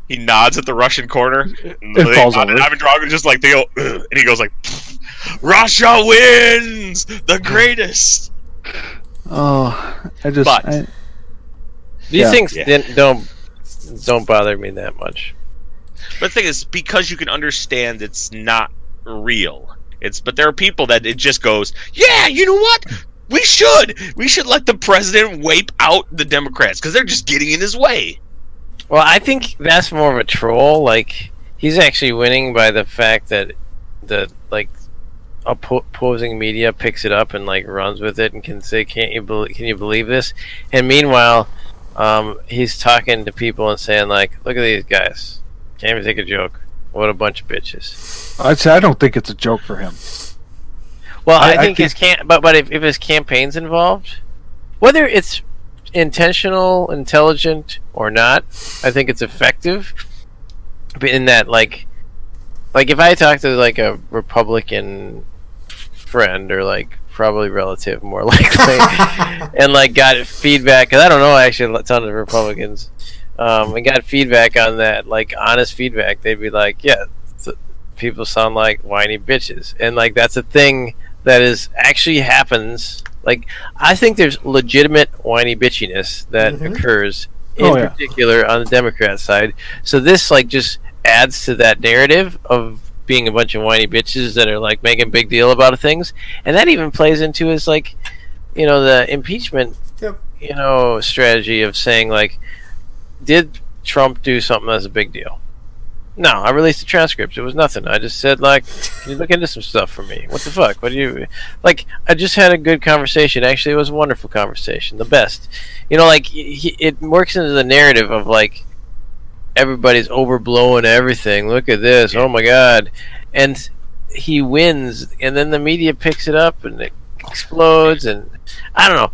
he nods at the Russian corner. It falls over. Ivan Drago just like, they go, "Ugh," and he goes like, Russia wins! The greatest! Oh, I just... But- These things Yeah. don't bother me that much. But the thing is, because you can understand it's not real. But there are people that it just goes, yeah, you know what? We should let the president wipe out the Democrats because they're just getting in his way. Well, I think that's more of a troll. Like, he's actually winning by the fact that the opposing media picks it up and like runs with it and can say, can you believe this? And meanwhile, he's talking to people and saying like, look at these guys, can't even take a joke. What a bunch of bitches. I'd say I don't think it's a joke for him. Well, I think but if his campaign's involved, whether it's intentional, intelligent, or not, I think it's effective. In that, like if I talk to like a Republican friend or like probably relative, more likely, and like got feedback, because I don't know actually a ton of Republicans, and got feedback on that, like honest feedback, they'd be like, yeah, people sound like whiny bitches, and like that's a thing that is actually happens. Like, I think there's legitimate whiny bitchiness that occurs in particular on the Democrat side. So this like just adds to that narrative of being a bunch of whiny bitches that are like making a big deal about things, and that even plays into his like, you know, the impeachment, you know, strategy of saying like, did Trump do something that's a big deal? No, I released the transcripts. It was nothing. I just said, like, can you look into some stuff for me? What the fuck? What do you... Like, I just had a good conversation. Actually, it was a wonderful conversation. The best. You know, like, it works into the narrative of, like, everybody's overblowing everything. Look at this. Oh, my God. And he wins, and then the media picks it up, and it explodes, and... I don't know.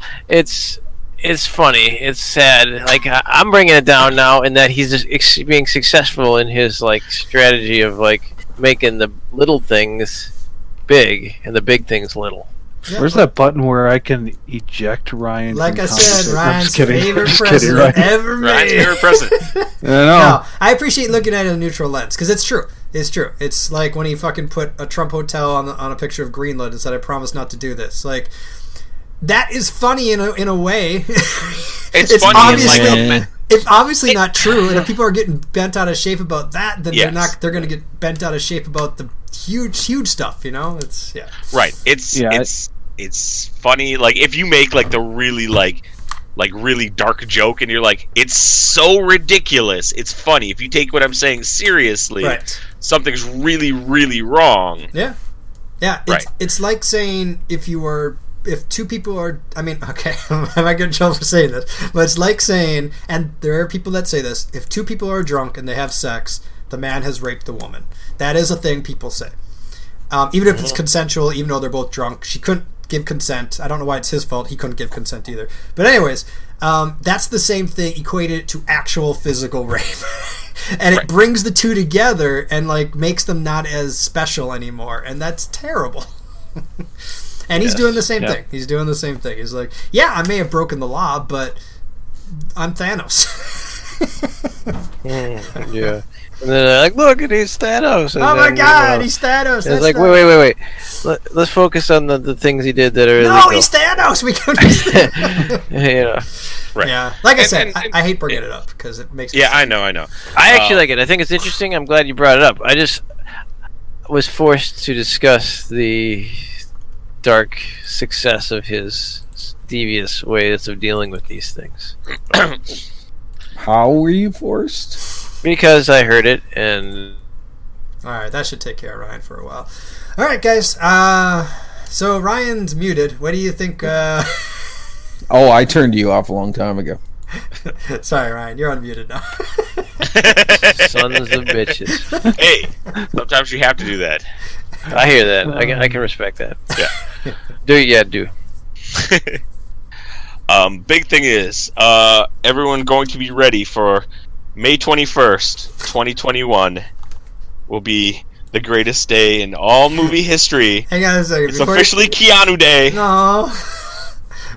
It's funny. It's sad. Like, I'm bringing it down now in that he's just being successful in his like strategy of like making the little things big and the big things little. Yeah. Where's that button where I can eject Ryan? Like from I said, conversation? Ryan's favorite Just president kidding, Ryan. ever made. Ryan's favorite president. I know. No, I appreciate looking at it in a neutral lens because it's true. It's true. It's like when he fucking put a Trump hotel on a picture of Greenland and said, "I promise not to do this." Like. That is funny in a way. It's funny obviously, it's obviously not true, and if people are getting bent out of shape about that, then they're going to get bent out of shape about the huge stuff, you know? It's right. It's funny, like if you make like the really like really dark joke and you're like, it's so ridiculous, it's funny. If you take what I'm saying seriously, something's really, really wrong. Yeah. It's like saying if two people are, I mean, okay, I might get in trouble for saying this, but it's like saying, and there are people that say this, if two people are drunk and they have sex, the man has raped the woman. That is a thing people say. Even if it's consensual, even though they're both drunk, she couldn't give consent. I don't know why it's his fault. He couldn't give consent either. But anyways, that's the same thing equated to actual physical rape. And it brings the two together and like makes them not as special anymore. And that's terrible. And he's doing the same thing. He's doing the same thing. He's like, yeah, I may have broken the law, but I'm Thanos. Yeah. And then they're like, look, he's Thanos. And oh my God, he's Thanos. It's like, wait. Let's focus on the things he did that are illegal. No, he's Thanos. We can't. You know. Right. Yeah. Like I said, I hate bringing it up because it makes me I know. I actually like it. I think it's interesting. I'm glad you brought it up. I just was forced to discuss the dark success of his devious ways of dealing with these things. How were you forced? Because I heard it, and alright, that should take care of Ryan for a while. Alright, guys, so Ryan's muted. What do you think? Oh, I turned you off a long time ago. Sorry, Ryan, you're unmuted now. Sons of bitches. Hey, sometimes you have to do that. I hear that. I can respect that. Yeah. Do. Big thing is, everyone going to be ready for May 21st, 2021 will be the greatest day in all movie history. Hang on a second. It's officially Keanu Day. No.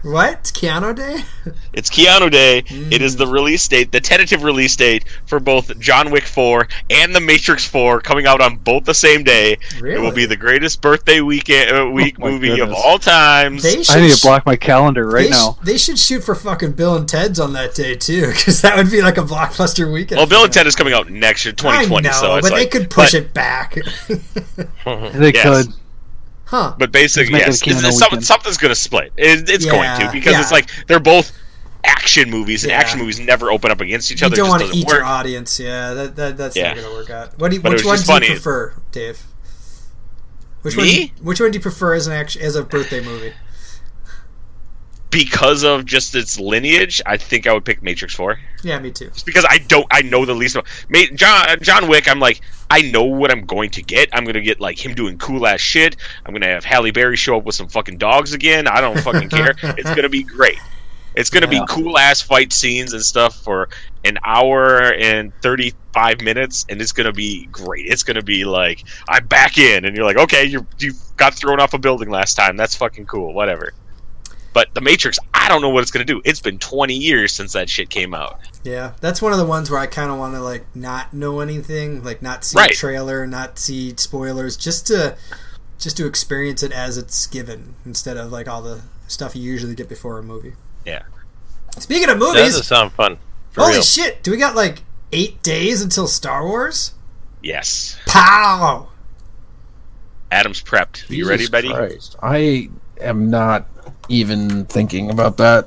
What? It's Keanu Day? It's Keanu Day. It is the release date, the tentative release date for both John Wick 4 and The Matrix 4 coming out on both the same day. Really? It will be the greatest birthday week movie of goodness. all times. I need to block my calendar right now. They should shoot for fucking Bill and Ted's on that day too, because that would be like a blockbuster weekend. Well, for Bill them. and Ted is coming out next year, 2020. I know, so it's but like, they could push it back. They could. Huh. But basically, Let's make it a yes, Keanu weekend. something's going to split. It's going Yeah, to, because yeah. it's like they're both action movies, and Yeah. action movies never open up against each You other. don't It want just to doesn't eat work. your audience. Yeah, that's Yeah. not going to work out. But it Which was one just do funny. you prefer, Dave? Which Me? Which one do you prefer as a birthday movie? Because of just its lineage, I think I would pick Matrix 4. Yeah, me too. Just because I know the least. John Wick, I'm like, I know what I'm going to get. I'm going to get like him doing cool ass shit. I'm going to have Halle Berry show up with some fucking dogs again. I don't fucking care. It's going to be great. It's going to be cool ass fight scenes and stuff for an hour and 35 minutes, and it's going to be great. It's going to be like, I'm back in, and you're like, okay, you got thrown off a building last time. That's fucking cool. Whatever. But The Matrix, I don't know what it's going to do. It's been 20 years since that shit came out. Yeah, that's one of the ones where I kind of want to like not know anything, like not see Right. a trailer, not see spoilers, just to experience it as it's given instead of like all the stuff you usually get before a movie. Yeah. Speaking of That movies, doesn't sound fun. For holy real. shit, do we got like 8 days until Star Wars? Yes. Pow! Adam's prepped. Are you ready, Jesus Betty? Christ. I am not even thinking about that.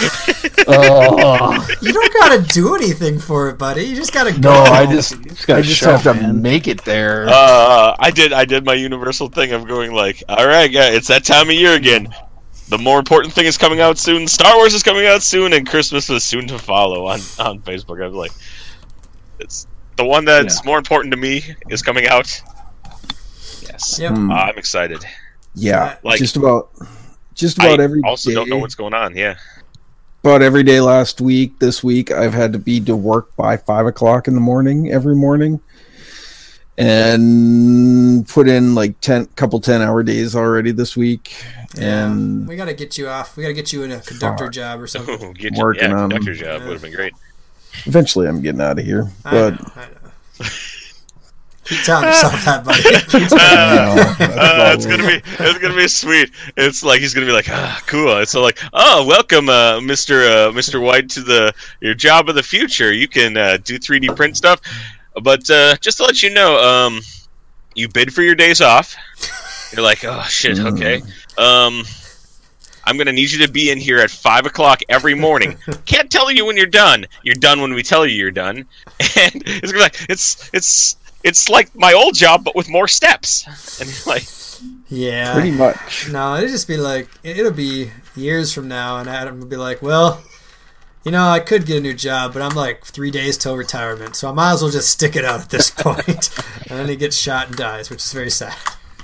Oh. You don't gotta do anything for it, buddy. You just gotta go. No, I just gotta show, have to man. make it there. I did my universal thing of going like, all right, guys, it's that time of year again. The more important thing is coming out soon. Star Wars is coming out soon, and Christmas is soon to follow on Facebook. I was like, it's the one that's more important to me is coming out. Yes, Yep. I'm excited. Yeah, Like- just about I every also day. don't know what's going on. Yeah, About every day last week, this week, I've had to be to work by 5 o'clock in the morning every morning, and put in like 10-hour days already this week. Yeah, And we gotta get you off. We gotta get you in a conductor job or something. Get Working on conductor's them. job would have been great. eventually, I'm getting out of here. I But know. Keep telling yourself that, buddy. Keep telling It's gonna be sweet. It's like he's gonna be like, cool. It's like, welcome, Mr. White, to your job of the future. You can do 3D print stuff, but just to let you know, you bid for your days off. You're like, oh shit, okay. I'm gonna need you to be in here at 5 o'clock every morning. Can't tell you when you're done. You're done when we tell you you're done. And it's gonna be like it's like my old job, but with more steps. And you're like, Yeah. pretty much. No, it'll just be like, it'll be years from now, and Adam will be like, well, I could get a new job, but I'm like 3 days till retirement, so I might as well just stick it out at this point. And then he gets shot and dies, which is very sad.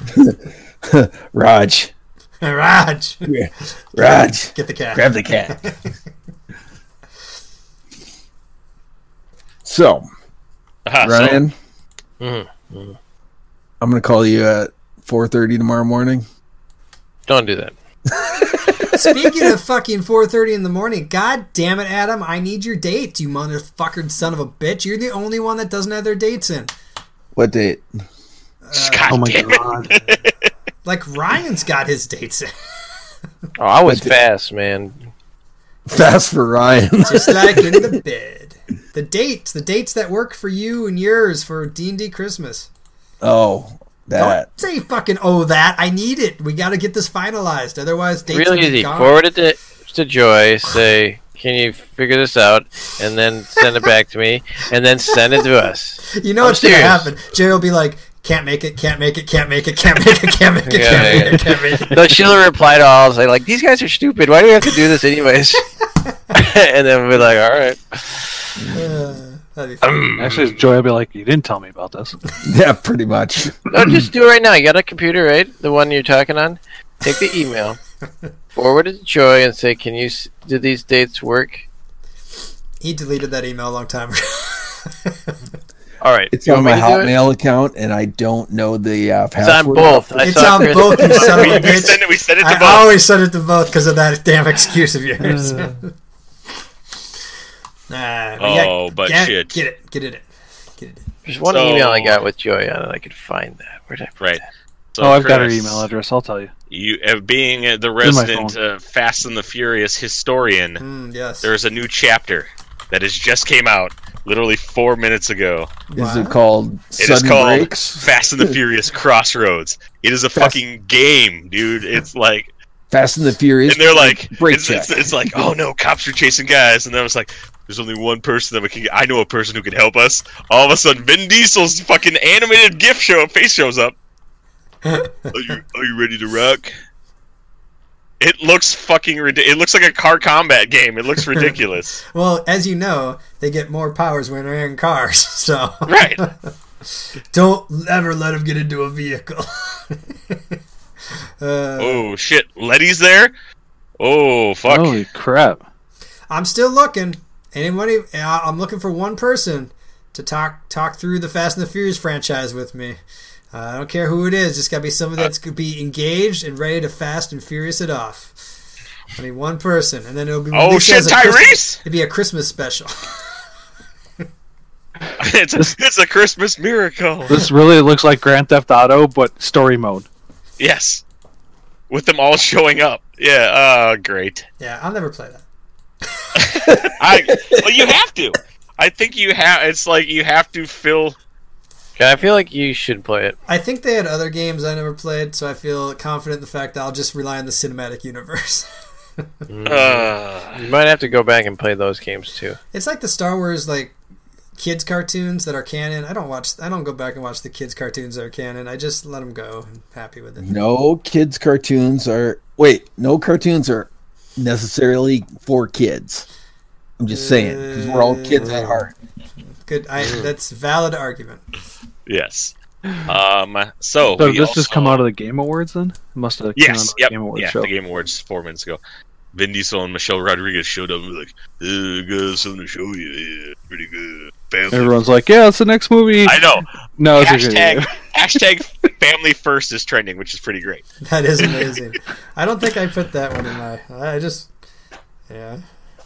Raj, Raj! Raj, Get the cat. grab the cat. So, Ryan, I'm gonna call you at 4:30 tomorrow morning. Don't do that. Speaking of fucking 4:30 in the morning, god damn it, Adam, I need your dates, you motherfucking son of a bitch. You're the only one that doesn't have their dates in. What date? God Oh my damn it. god. Like, Ryan's got his dates in. Oh, I was fast, man. Fast for Ryan. Just like in the bed. The dates that work for you and yours for D&D Christmas. Oh, that. Don't say fucking that. I need it. We got to get this finalized. Otherwise, dates Really will be easy. gone. Forward it to Joy. Say, can you figure this out? And then send it back to me. And then send it to us. You know I'm what's going to serious. happen? Jerry will be like, can't make it, can't make it, can't make it, can't make it, can't make it, Yeah, can't make it, can't make it. So she'll reply to all. Say, like, these guys are stupid. Why do we have to do this anyways? And then we're like, all right. That'd be fun. Actually, Joy will be like, you didn't tell me about this. Yeah, pretty much. No, just do it right now. You got a computer, right? The one you're talking on? Take the email. Forward it to Joy and say, do these dates work? He deleted that email a long time ago. All right. It's You on want my me to do it? Hotmail account, and I don't know the It's password. on both. I It's saw on Chris- both, you son of a We bitch. send it to I both. always send it to both because of that damn excuse of yours. But shit. Get it. There's one So- email I got with Joy on it. I could find that. Where'd I put Right. that? So, I've got her Chris, email address. I'll tell you. You, being the my resident phone. Fast and the Furious historian, Yes. there's a new chapter that has just came out literally 4 minutes ago. Is it called It is Sudden called Breaks? Fast and the Furious Crossroads. It is a fucking game, dude. It's like, Fast and the Furious. and they're like, break it's, check. it's like, oh no, cops are chasing guys, and then it's like, there's only one person that we can. I know a person who can help us. All of a sudden, Vin Diesel's fucking animated GIF face shows up. Are you ready to rock? It looks fucking ridiculous. It looks like a car combat game. It looks ridiculous. Well, as you know, they get more powers when they're in cars. So Right. don't ever let them get into a vehicle. Oh shit, Letty's there. Oh fuck. Holy crap! I'm still looking. Anybody? I'm looking for one person to talk through the Fast and the Furious franchise with me. I don't care who it is. Just got to be someone that's could be engaged and ready to Fast and Furious it off. I mean, one person, and then it'll be. Oh released shit, as a Christmas- Tyrese! It'd be a Christmas special. It's a Christmas miracle. This really looks like Grand Theft Auto, but story mode. Yes, with them all showing up. Yeah. Great. Yeah, I'll never play that. Well, you have to. I think you have. It's like you have to fill. I feel like you should play it. I think they had other games I never played, so I feel confident in the fact that I'll just rely on the cinematic universe. You might have to go back and play those games too. It's like the Star Wars like kids cartoons that are canon. I don't go back and watch the kids cartoons that are canon. I just let them go. I'm happy with it. No kids cartoons are. Wait, no cartoons are necessarily for kids. I'm just saying because we're all kids at heart. Good. That's a valid argument. Yes. So So we this just also- come out of the Game Awards then? It must have come out Yes. of the Yep. Game Awards Yeah. show. The Game Awards 4 minutes ago. Vin Diesel and Michelle Rodriguez showed up and were like, I got something to show you. Yeah, pretty good. Family. Everyone's like, "Yeah, it's the next movie." I know. No, it's a good Hashtag, game. hashtag family first is trending, which is pretty great. That is amazing. I don't think I put that one in my. I just. Yeah.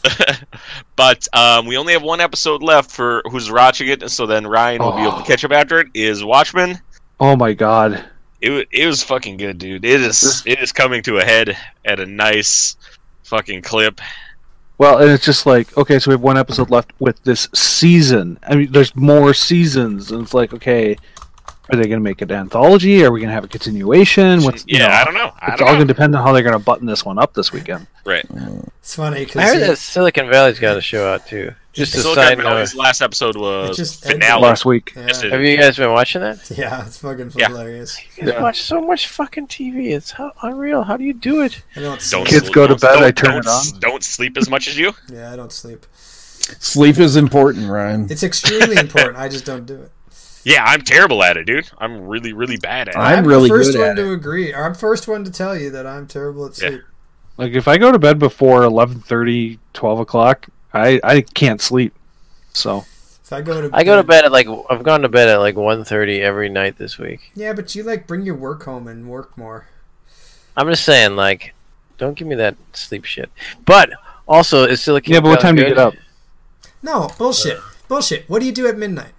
But we only have one episode left for who's watching it, so then Ryan will be able to catch up after it. Is Watchmen? Oh my god! It was fucking good, dude. It is coming to a head at a nice fucking clip. Well, and it's just like, okay, so we have one episode left with this season. I mean, there's more seasons, and it's like, okay, are they going to make it an anthology? Are we going to have a continuation? I don't know. It's all going to depend on how they're going to button this one up this weekend. Right. It's funny I because heard that Silicon Valley's got a show out too. Just a side note. His last episode was It just ended. finale. Last week. Yes, Have you guys been watching that? Yeah, it's fucking Yeah. hilarious. You guys watch so much fucking TV. It's unreal. How do you do it? I don't Don't sleep. Kids go to bed, don't- I turn don't- it on. Don't sleep as much as you. Yeah, I don't sleep. Sleep is important, Ryan. It's extremely important. I just don't do it. Yeah, I'm terrible at it, dude. I'm really, really bad at it. I'm really the first good one at to it. agree. Or I'm first one to tell you that I'm terrible at Yeah. sleep. Like, if I go to bed before 11:30, 12 o'clock, I can't sleep. So, If I go to bed at I've gone to bed at like 1:30 every night this week. Yeah, but you like bring your work home and work more. I'm just saying, like, don't give me that sleep shit. But also, it's still yeah, but what time do you get up? No, bullshit. Bullshit. What do you do at midnight?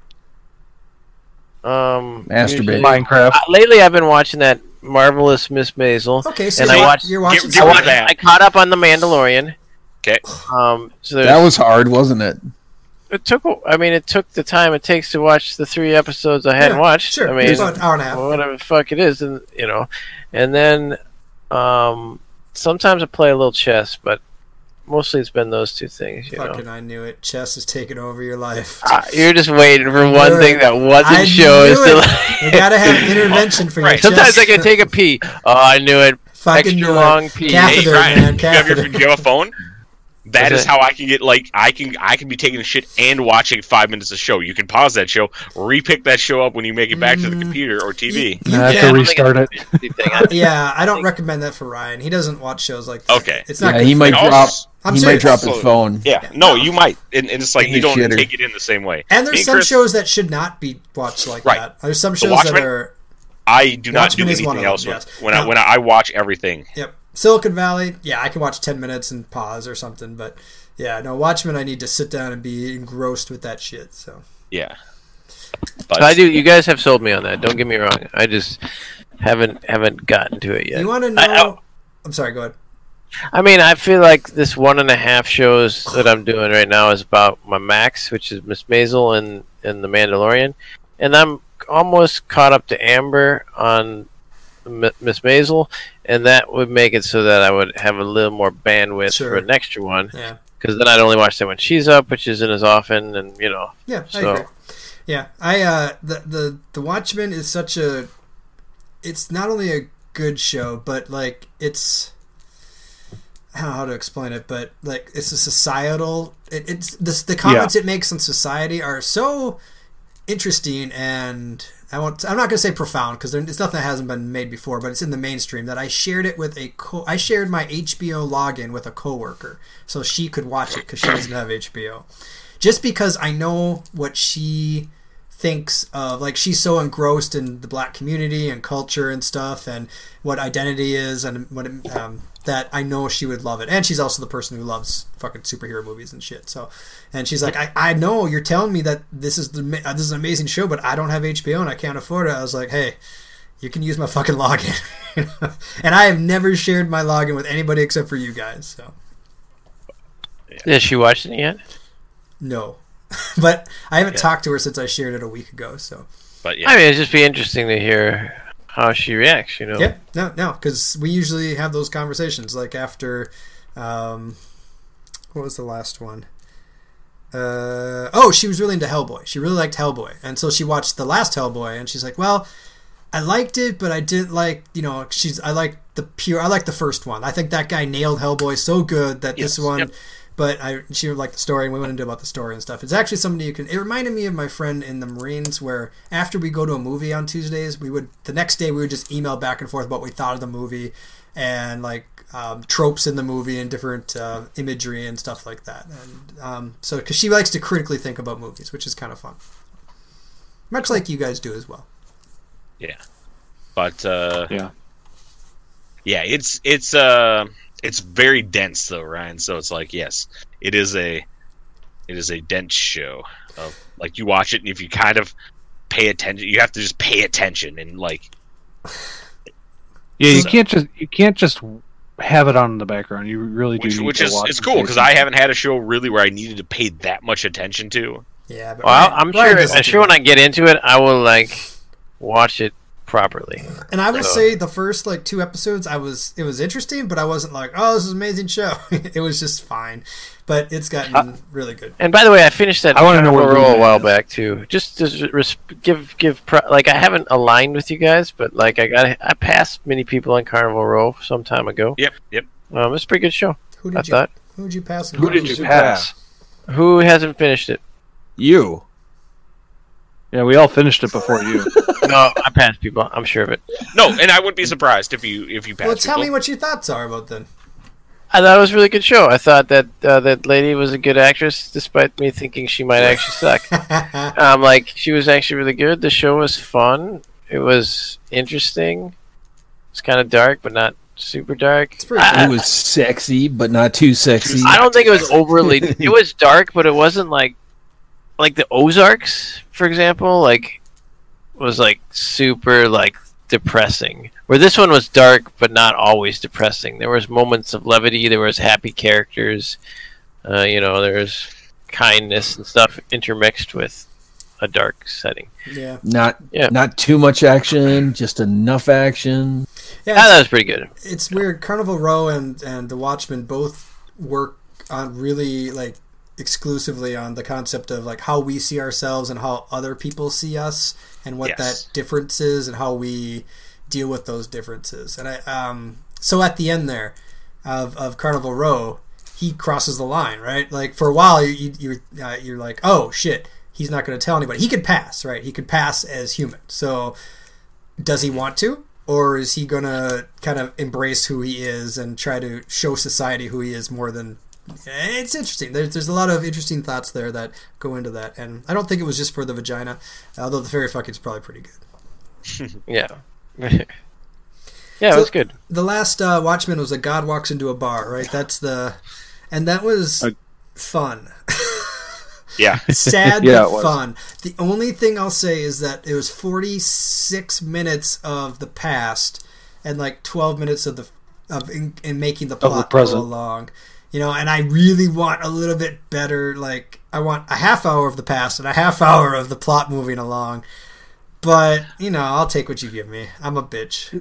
Masturbate. usually- Minecraft. Lately, I've been watching that Marvelous Miss Maisel. Okay, so And you're, I watched- you're watching. Get I, rid of watched, that. I caught up on The Mandalorian. Okay. So there's, That was hard, wasn't it? it took the time it takes to watch the 3 episodes I hadn't Yeah, watched. Sure, I mean, it's about an hour and a half. whatever the fuck it is, and and then sometimes I play a little chess, but mostly it's been those 2 things. Fucking, I knew it. Chess is taking over your life. You're just waiting for one knew thing it. that wasn't I shown. knew it. You gotta have intervention for your Right. chess. Sometimes I can take a pee. Oh, I knew it. Fucking extra knew it. long pee. Catheter, Hey, Ryan, man. do you have Catheter. a phone? That is how I can get I can be taking a shit and watching 5 minutes of show. You can pause that show, re-pick that show up when you make it back to the computer or TV. You have to restart it. Yeah, I don't recommend that for Ryan. He doesn't watch shows like that. Okay. It's not. Yeah, good he for might him. drop. I'm He serious. might drop his phone. Yeah, no, you might, and it's like In you the don't shitter. take it in the same way. And there's Me some Chris, shows that should not be watched like Right. that. There's some shows Watchmen? that are. I do not do Watchmen is one anything of else them, when yes. when I watch everything. Yep. Silicon Valley. Yeah, I can watch 10 minutes and pause or something, but yeah, no, Watchmen. I need to sit down and be engrossed with that shit. So. Yeah, So I do. You guys have sold me on that. Don't get me wrong. I just haven't gotten to it yet. You want to know? I'm sorry. Go ahead. I mean, I feel like this 1.5 shows that I'm doing right now is about my Max, which is Miss Maisel and The Mandalorian, and I'm almost caught up to Amber on Miss Maisel, and that would make it so that I would have a little more bandwidth Sure. for an extra one. Yeah. Because then I'd only watch that when she's up, which isn't as often, and Yeah, I So- agree. Yeah, I the Watchmen is such a. It's not only a good show, but like it's. I don't know how to explain it, but like it's a societal. It's the comments it makes on society are so interesting, and I'm not going to say profound because it's nothing that hasn't been made before, but it's in the mainstream. That I shared it with I shared my HBO login with a coworker so she could watch it because she doesn't have HBO. Just because I know what she thinks of, like she's so engrossed in the black community and culture and stuff, and what identity is, and what that I know she would love it. And she's also the person who loves fucking superhero movies and shit. So, and she's like, I know you're telling me that this is an amazing show, but I don't have HBO and I can't afford it. I was like, hey, you can use my fucking login. And I have never shared my login with anybody except for you guys. So. Has she watched it yet? No, but I haven't talked to her since I shared it a week ago. So, But yeah, I mean, it'd just be interesting to hear how she reacts. yeah, no, because we usually have those conversations like after, what was the last one? She was really into Hellboy. She really liked Hellboy, and so she watched the last Hellboy, and she's like, well, I liked it, but I didn't like, I like the first one. I think that guy nailed Hellboy so good that this one. Yep. But she would like the story, and we went into about the story and stuff. It's actually something it reminded me of my friend in the Marines, where after we go to a movie on Tuesdays, the next day we would just email back and forth about what we thought of the movie, and like tropes in the movie and different imagery and stuff like that. And so, because she likes to critically think about movies, which is kind of fun, much like you guys do as well. yeah, but Yeah. it's very dense though, Ryan. So it's like, yes, it is a dense show. Of like, you watch it, and if you kind of pay attention, you have to just pay attention and like. Yeah, you So- can't just have it on in the background. You really do. Which need is to watch it's it. cool because I haven't had a show really where I needed to pay that much attention to. Yeah, but Well, Ryan I'm doesn't sure do when I get into it, I will like watch it properly. And I will say the first like 2 episodes, it was interesting, but I wasn't like, oh, this is an amazing show. It was just fine, but it's gotten really good. And by the way, I finished that I wanna know Carnival where Row a Luna while is. back too. Just to like I haven't aligned with you guys, but like I passed many people on Carnival Row some time ago. Yep. It's a pretty good show. Who I did thought. Who did you pass? Who did you pass? Who hasn't finished it? You. Yeah, we all finished it before you. No, I passed people. I'm sure of it. No, and I wouldn't be surprised if you pass. Well, tell people. me what your thoughts are about then. I thought it was a really good show. I thought that that lady was a good actress, despite me thinking she might actually suck. Like she was actually really good. The show was fun. It was interesting. It's kind of dark, but not super dark. It's pretty It was sexy, but not too sexy. I don't think it was overly. It was dark, but it wasn't like the Ozarks, for example. Like was like super like depressing. Where this one was dark, but not always depressing. There was moments of levity. There was happy characters. There was kindness and stuff intermixed with a dark setting. Yeah. Not too much action, just enough action. Yeah, That was pretty good. it's weird. Carnival Row and The Watchmen both work on really like exclusively on the concept of like how we see ourselves and how other people see us, and what Yes. that difference is and how we deal with those differences. And so at the end there of Carnival Row, he crosses the line, right? Like for a while, you're like, oh shit, he's not going to tell anybody. He could pass, right? He could pass as human. So does he want to, or is he going to kind of embrace who he is and try to show society who he is more than? It's interesting. There's a lot of interesting thoughts there that go into that, and I don't think it was just for the vagina, although the fairy fucking is probably pretty good. Yeah. Yeah, it was good. The last Watchmen was a god walks into a bar, right? And that was fun. Yeah. Sad Yeah, but fun. The only thing I'll say is that it was 46 minutes of the past and like 12 minutes of in making the plot go along. You know, and I really want a little bit better, like I want a half hour of the past and a half hour of the plot moving along. But, you know, I'll take what you give me. I'm a bitch.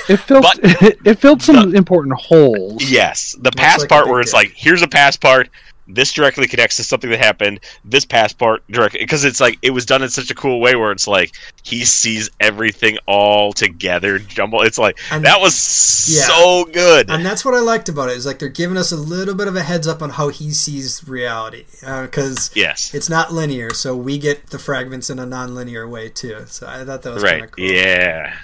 It filled some important holes. Yes. The past part where it's like, here's a past part. This directly connects to something that happened. This past part directly, because it's like it was done in such a cool way where it's like he sees everything all together jumble. It's like that was so good, and that's what I liked about it. Is like they're giving us a little bit of a heads up on how he sees reality, because it's not linear, so we get the fragments in a non-linear way too. So I thought that was kind of cool. Yeah.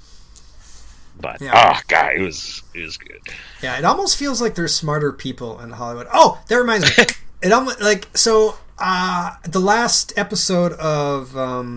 But oh god, it was good. Yeah, it almost feels like there's smarter people in Hollywood. Oh, that reminds me. It almost the last episode of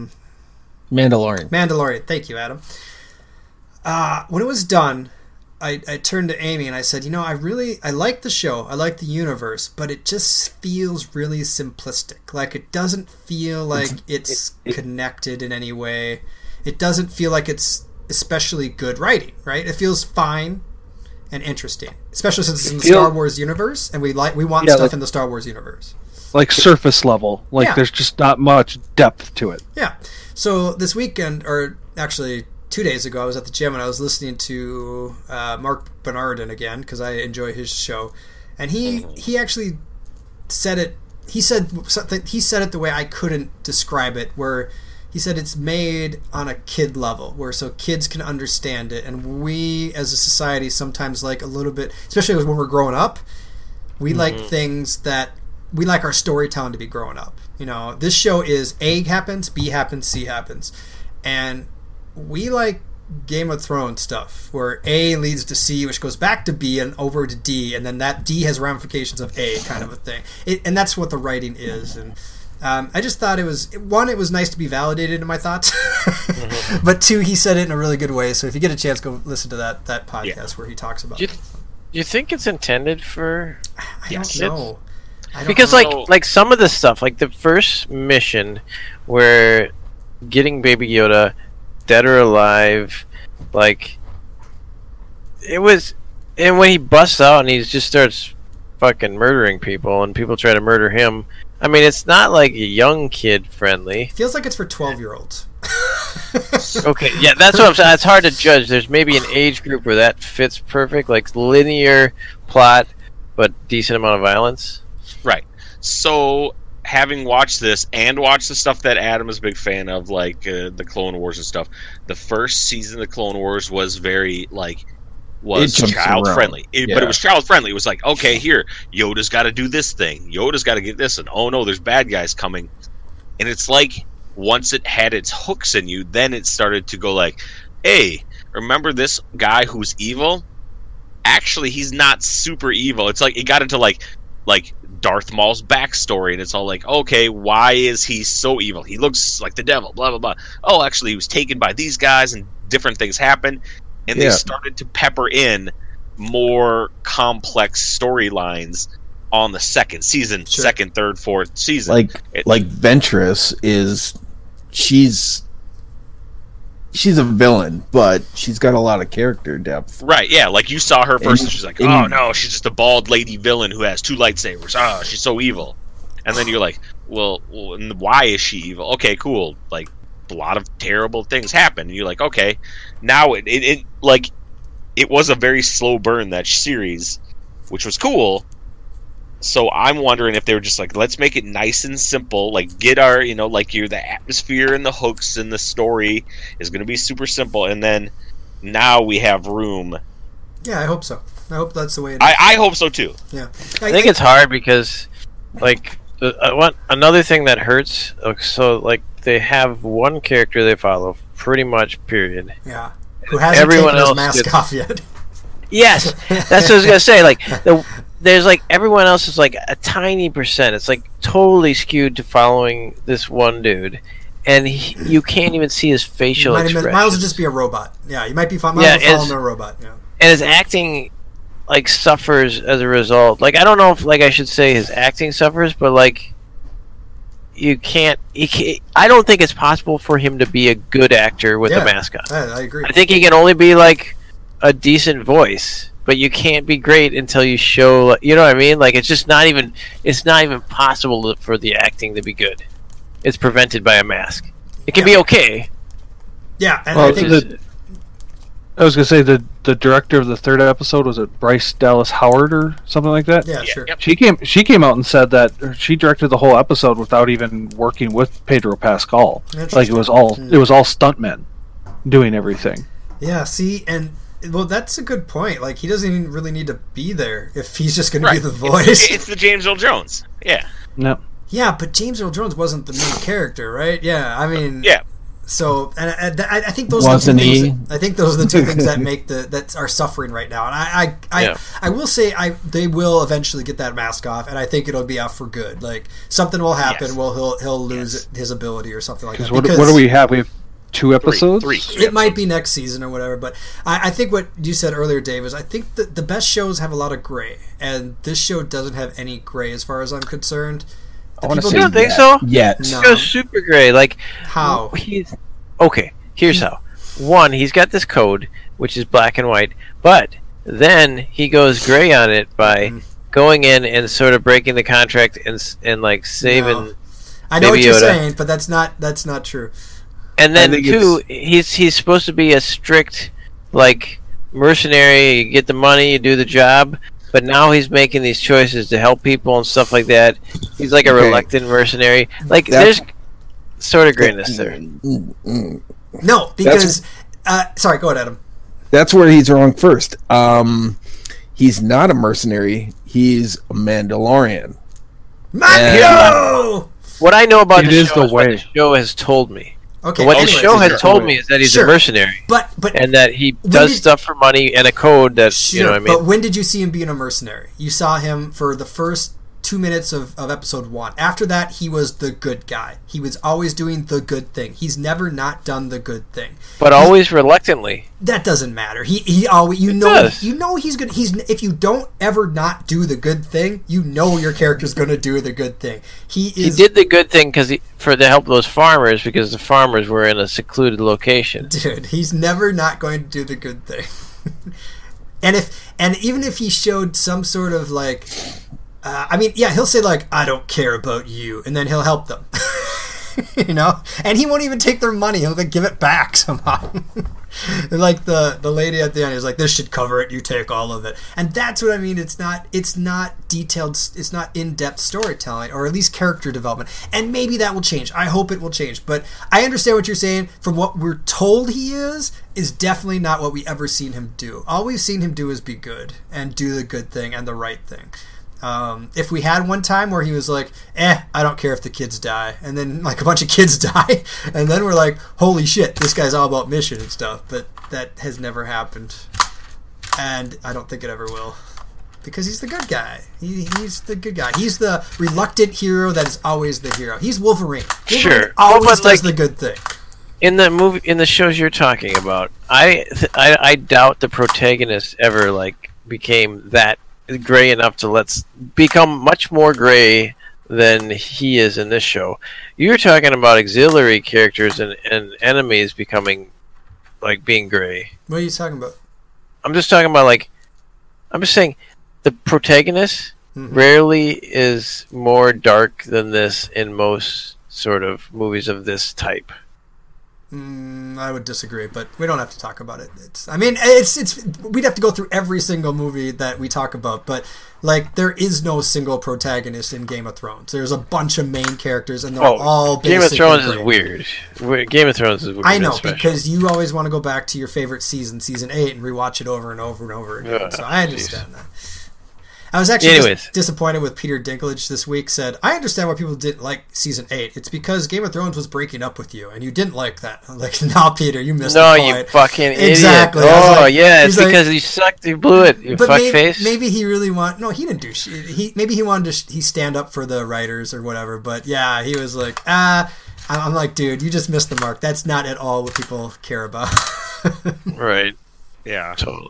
Mandalorian. Thank you, Adam. When it was done, I turned to Amy and I said, I like the show, I like the universe, but it just feels really simplistic. Like it doesn't feel like it's connected in any way. It doesn't feel like it's especially good writing, right? It feels fine and interesting, especially since it's in the Star Wars universe, and we want stuff in the Star Wars universe. Like surface level, there's just not much depth to it. Yeah. So this weekend, or actually 2 days ago, I was at the gym and I was listening to Mark Bernardin again because I enjoy his show, and he actually said it. He said it the way I couldn't describe it, where he said it's made on a kid level, where so kids can understand it, and we as a society sometimes like a little bit, especially when we're growing up, we like things that we like our storytelling to be growing up. This show is A happens, B happens, C happens, and we like Game of Thrones stuff where A leads to C, which goes back to B and over to D, and then that D has ramifications of A, kind of a thing. And that's what the writing is. And I just thought it was nice to be validated in my thoughts, but two, he said it in a really good way. So if you get a chance, go listen to that podcast where he talks about it. Do you think it's intended for? I don't know. Because like some of the stuff, like the first mission where getting Baby Yoda, dead or alive, like it was, and when he busts out and he just starts fucking murdering people and people try to murder him. I mean, it's not like young kid friendly. Feels like it's for 12-year-olds. Okay, yeah, that's what I'm saying. It's hard to judge. There's maybe an age group where that fits perfect, like linear plot, but decent amount of violence. Right. So, having watched this and watched the stuff that Adam is a big fan of, like the Clone Wars and stuff, the first season of the Clone Wars was very was child friendly, but it was child friendly. It was like, okay, here, Yoda's got to do this thing, Yoda's got to get this, and oh no, there's bad guys coming. And it's like once it had its hooks in you, then it started to go like, hey, remember this guy who's evil? Actually, he's not super evil. It's like it got into like Darth Maul's backstory, and it's all like, okay, why is he so evil? He looks like the devil, blah blah blah. Oh, actually, he was taken by these guys, and different things happened. And they started to pepper in more complex storylines on the second season, second, third, fourth season. Like Ventress is, she's a villain, but she's got a lot of character depth. Right, yeah. Like you saw her first and she's like, oh no, she's just a bald lady villain who has 2 lightsabers. Oh, she's so evil. And then you're like, well, why is she evil? Okay, cool. Like, a lot of terrible things happen, and you're like, okay, now it was a very slow burn, that series, which was cool. So I'm wondering if they were just like, let's make it nice and simple, like get our, the atmosphere and the hooks and the story is going to be super simple, and then now we have room. Yeah, I hope so. I hope that's the way it is. I hope so too. Yeah. I think it's hard because, like, another thing that hurts. So, like, they have one character they follow, pretty much. Period. Yeah. Who hasn't Everyone taken his else mask gets- off yet? Yes, that's what I was gonna say. Like, there's like everyone else is like a tiny percent. It's like totally skewed to following this one dude, and you can't even see his facial expression. Miles will just be a robot. Yeah, you might be Miles Yeah, will follow it's- him a robot. Yeah. And his acting, like, suffers as a result. Like, I don't know if, like, I should say his acting suffers, but, like, you can't. I don't think it's possible for him to be a good actor with a mask on. I agree. I think he can only be like a decent voice, but you can't be great until you show. You know what I mean? Like, it's just not even. It's not even possible for the acting to be good. It's prevented by a mask. It can be okay. Yeah, and Well, I think I was gonna say the director of the third episode, was it Bryce Dallas Howard or something like that? yeah, sure. Yep. She came out and said that she directed the whole episode without even working with Pedro Pascal. Like, it was all stuntmen doing everything. Yeah, see, and well, that's a good point. Like, he doesn't even really need to be there if he's just going to be the voice. It's the James Earl Jones. Yeah. No. Yeah, but James Earl Jones wasn't the main character, right? Yeah, I mean, Yeah. So, and I think those Wasn't are the two he? things. I think those are the two things that make that are suffering right now. And I will say they will eventually get that mask off, and I think it'll be off for good. Like, something will happen. Yes. Well, he'll lose his ability or something like that. What do we have? We have 2 episodes. Three. It might be next season or whatever, but I think what you said earlier, Dave, is I think that the best shows have a lot of gray, and this show doesn't have any gray as far as I'm concerned. I want to people say You don't think yet. so? Yet. No. It goes super gray. Like, How? he's okay. Here's how. One, he's got this code which is black and white, but then he goes gray on it by going in and sort of breaking the contract and like saving. No. I know what Baby you're Yoda. saying, but that's not true. And then I think two, he's supposed to be a strict like mercenary. You get the money, you do the job. But now he's making these choices to help people and stuff like that. He's like a Okay. reluctant mercenary. Like, That's- there's sort of grayness there. No, because sorry, go ahead, Adam. That's where he's wrong first. He's not a mercenary. He's a Mandalorian. Mando! What I know about It the is show the is what way. the show has told me. Okay, What the anyways, show it's has told me is that he's Sure. a mercenary. but And that he When does did- stuff for money and a code that, sure, you know what I but mean? when did you see him being a mercenary? You saw him for the first 2 minutes of episode 1. After that, he was the good guy. He was always doing the good thing. He's never not done the good thing. But always reluctantly. That doesn't matter. He always does. you know he's good. He's if you don't ever not do the good thing, you know your character's going to do the good thing. He He is did the good thing for the help of those farmers because the farmers were in a secluded location. dude. He's never not going to do the good thing. and even if he showed some sort of like, I mean, yeah, he'll say like, "I don't care about you," and then he'll help them. You know, and he won't even take their money. He'll like give it back somehow. And like the lady at the end is like, "This should cover it. You take all of it." And that's what I mean. It's not detailed. It's not in-depth storytelling, or at least character development. And maybe that will change. I hope it will change. But I understand what you're saying. From what we're told he is definitely not what we ever seen him do. All we've seen him do is be good and do the good thing and the right thing. If we had one time where he was like, I don't care if the kids die, and then like a bunch of kids die, and then we're like, holy shit, this guy's all about mission and stuff, but that has never happened, and I don't think it ever will, because he's the good guy. He's the good guy. He's the reluctant hero that is always the hero. He's Wolverine. Sure. Always But, does like, the good thing. In the shows you're talking about, I doubt the protagonist ever like became that gray enough to let's become much more gray than he is in this show. You're talking about auxiliary characters and enemies becoming like being gray. What are you talking about? I'm just talking about like I'm just saying the protagonist rarely is more dark than this in most sort of movies of this type. I would disagree, but we don't have to talk about it. It's we'd have to go through every single movie that we talk about, but like there is no single protagonist in Game of Thrones. There's a bunch of main characters, and they're all Game of Thrones great. is weird. Game of Thrones is weird. I know, because you always want to go back to your favorite season 8, and rewatch it over and over and over again. So I understand that. I was actually just disappointed with Peter Dinklage this week. Said, I understand why people didn't like season 8. It's because Game of Thrones was breaking up with you, and you didn't like that. I'm like, no, Peter, you missed the point. No, you fucking idiot. Exactly. Oh, yeah, it's because you sucked. You blew it, you fuckface. Maybe he really no, he didn't do shit. Maybe he wanted to stand up for the writers or whatever, but yeah, he was like, I'm like, dude, you just missed the mark. That's not at all what people care about. Right. Yeah. Totally.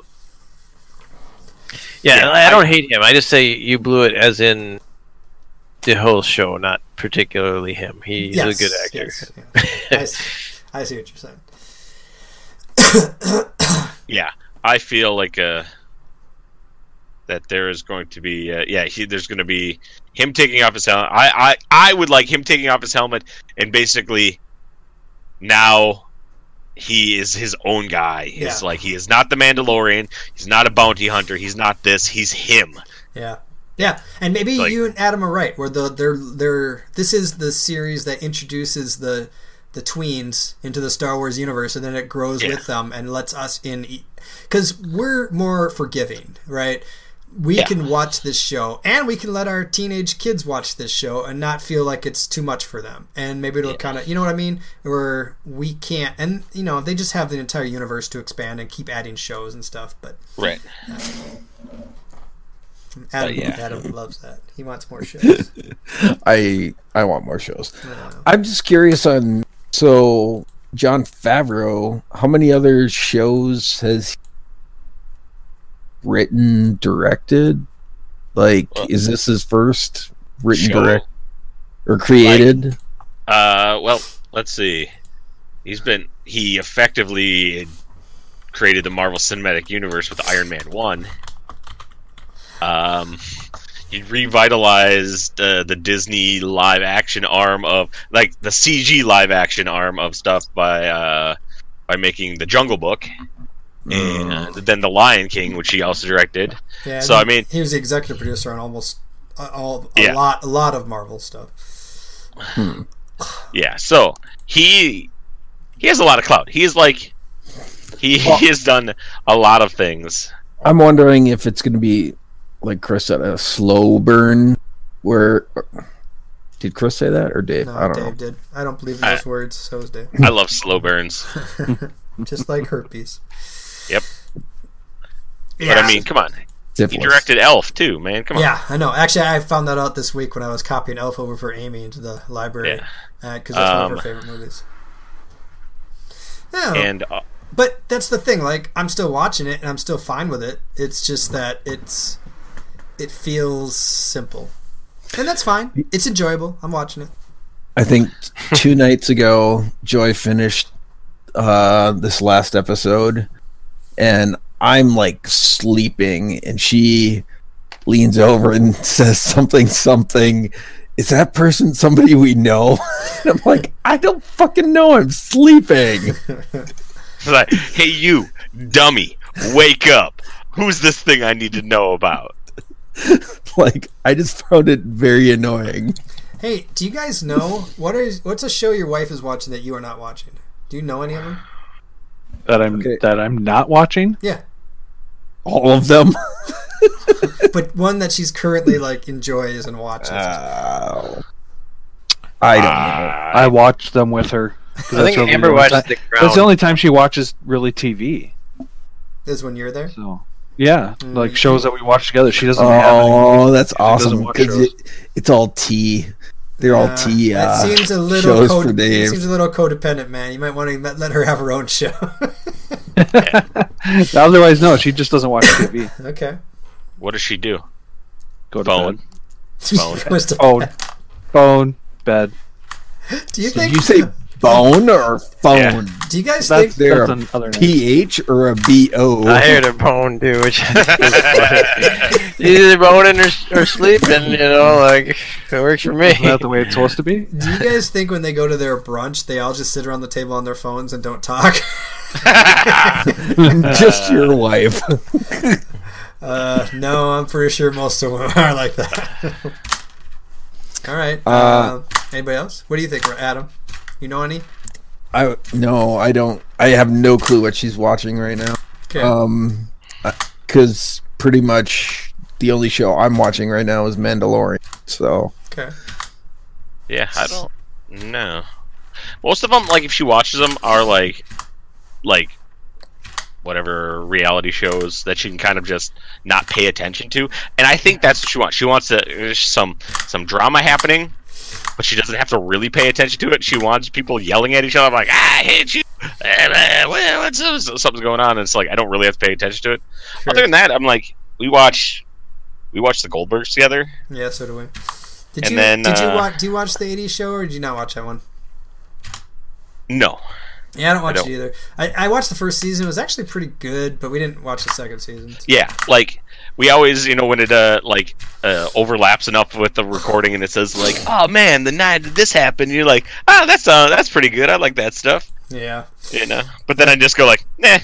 Yeah, I don't hate him. I just say you blew it as in the whole show, not particularly him. He's a good actor. Yes. I see what you're saying. Yeah, I feel like that there is going to be there's going to be him taking off his helmet. I would like him taking off his helmet and basically now he is his own guy. He's like, he is not the Mandalorian. He's not a bounty hunter. He's not this. He's him. Yeah. Yeah, and maybe you and Adam are right. Where this is the series that introduces the tweens into the Star Wars universe, and then it grows with them and lets us in, because we're more forgiving, right? We can watch this show, and we can let our teenage kids watch this show and not feel like it's too much for them. And maybe it'll kind of, you know what I mean? Where we can't, and they just have the entire universe to expand and keep adding shows and stuff. But right. Adam loves that. He wants more shows. I want more shows. I'm just curious on, so Jon Favreau, how many other shows has he written, directed? Like, is this his first written, direct, or created? Well, let's see. He effectively created the Marvel Cinematic Universe with Iron Man 1. He revitalized the Disney live action arm of, like, the CG live action arm of stuff by making the Jungle Book. And then The Lion King, which he also directed. Yeah, so he was the executive producer on almost a lot of Marvel stuff. Yeah, so he has a lot of clout. He has done a lot of things. I'm wondering if it's going to be, like Chris said, a slow burn. Where did Chris say that, or Dave? No, I don't Dave know. did. I don't believe in those words. So is Dave. I love slow burns. Just like herpes. Yep. Yeah. But I mean, come on. Syphilis. He directed Elf too, man. Come on. Yeah, I know. Actually, I found that out this week when I was copying Elf over for Amy into the library, because that's one of her favorite movies. Yeah, and but that's the thing. Like, I'm still watching it, and I'm still fine with it. It's just that it feels simple, and that's fine. It's enjoyable. I'm watching it. I think 2 nights ago, Joy finished this last episode, and I'm like sleeping, and she leans over and says something. Is that person somebody we know? And I'm like, I don't fucking know. I'm sleeping. It's like, hey, you dummy, wake up. Who's this thing I need to know about? Like, I just found it very annoying. Hey, do you guys know what's a show your wife is watching that you are not watching? Do you know any of them? That I'm not watching? Yeah. All of them? But one that she's currently like enjoys and watches. I don't know. I watch them with her. I think Amber watches The Crown. That's the only time she watches really TV. Is when you're there? So yeah, like shows that we watch together. She doesn't. Oh, that's awesome because it's all tea. They're all tea. That seems a little seems a little codependent, man. You might want to let her have her own show. Otherwise, no, she just doesn't watch TV. Okay. What does she do? Go to Phone. Phone, bed. Do you So think? you say Bone or phone? Do you guys That's think? There that's a another name. PH or a BO? I heard a bone too, which is funny. Either boning or sleeping, you know, like it works for me. Isn't that the way it's supposed to be? Do you guys think when they go to their brunch, they all just sit around the table on their phones and don't talk? Just your wife. No, I'm pretty sure most of them are like that. All right. Anybody else? What do you think, Adam? You know any? No, I don't. I have no clue what she's watching right now. Okay. Because pretty much the only show I'm watching right now is Mandalorian. So Okay. Yeah, I don't know. Most of them, like if she watches them, are like whatever reality shows that she can kind of just not pay attention to. And I think that's what she wants. She wants there's some drama happening, but she doesn't have to really pay attention to it. She wants people yelling at each other like, I hate you. What's something's going on? And it's like I don't really have to pay attention to it. Sure. Other than that, I'm like, we watch the Goldbergs together. Yeah, so do we. Did And you then, do you watch the 80s show, or did you not watch that one? No. Yeah, I don't watch don't. it either. I watched the first season. It was actually pretty good, but we didn't watch the second season. Yeah, like we always, when it overlaps enough with the recording, and it says like, "Oh man, the night this happened," you're like, "Oh, that's pretty good. I like that stuff." Yeah. But then I just go like, "Nah."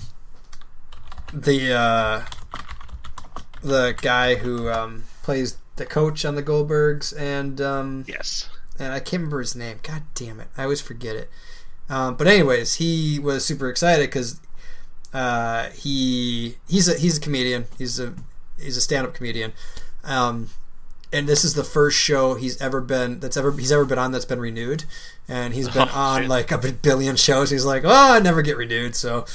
The guy who plays the coach on the Goldbergs, and Yes. and I can't remember his name. God damn it, I always forget it. But anyways, he was super excited because he's a comedian. He's a stand-up comedian, and this is the first show he's ever been on that's been renewed, and he's been on shit. like a billion shows. He's like, I never get renewed, so.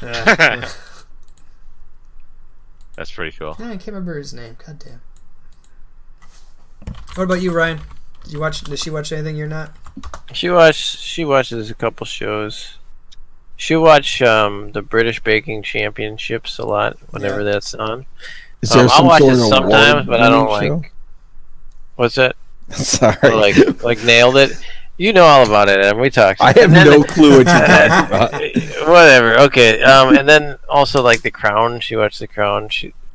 That's pretty cool. I can't remember his name. God damn. What about you, Ryan? Did she watch anything you're not? She watches a couple shows. She watch the British Baking Championships a lot whenever that's on. is there I'll some watch sort it of sometimes, but I don't award-winning like. What's that? show? Sorry, Like nailed it. You know all about it, and we talked. I have And then- no clue what you're talking about. Whatever. Okay. And then also like The Crown. She watched The Crown.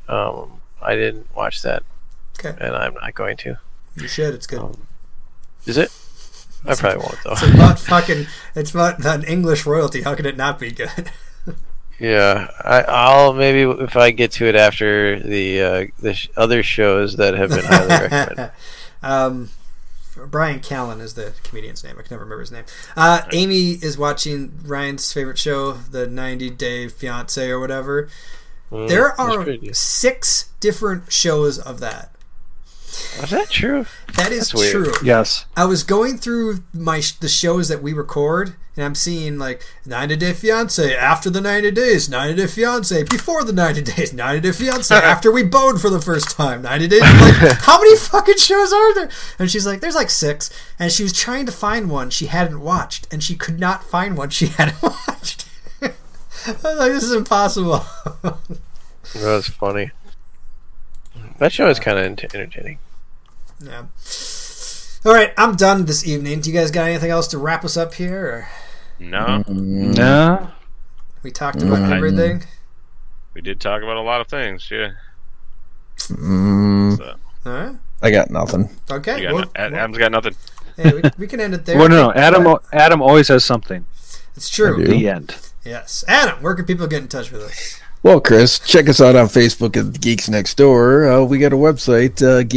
I didn't watch that, Okay. and I'm not going to. You should. It's good. Is it? I probably won't though. It's about an English royalty. How could it not be good? Yeah, I'll maybe if I get to it after the other shows that have been highly recommended. Brian Callen is the comedian's name. I can never remember his name. Amy is watching Ryan's favorite show, the 90 Day Fiancé or whatever. There that's are pretty good. 6 different shows of that. Is that true? That is That's weird. true. Yes. I was going through the shows that we record, and I'm seeing like 90 Day Fiancé after the 90 days, 90 Day Fiancé before the 90 days, 90 Day Fiancé after we boned for the first time, 90 days. I'm like, how many fucking shows are there? And she's like, there's like 6. And she was trying to find one she hadn't watched, and she could not find one she hadn't watched. I was like, this is impossible. That's funny. That show is kind of entertaining. Yeah. All right, I'm done this evening. Do you guys got anything else to wrap us up here? Or No, No. we talked about everything. we did talk about a lot of things. Yeah. Mm, So, All right. I got nothing. Okay. you got Adam's got nothing. Hey, we can end it there. Well, no. Adam always has something. It's true. I do. The end. Yes. Adam, where can people get in touch with us? Well, Chris, check us out on Facebook at Geeks Next Door. We got a website,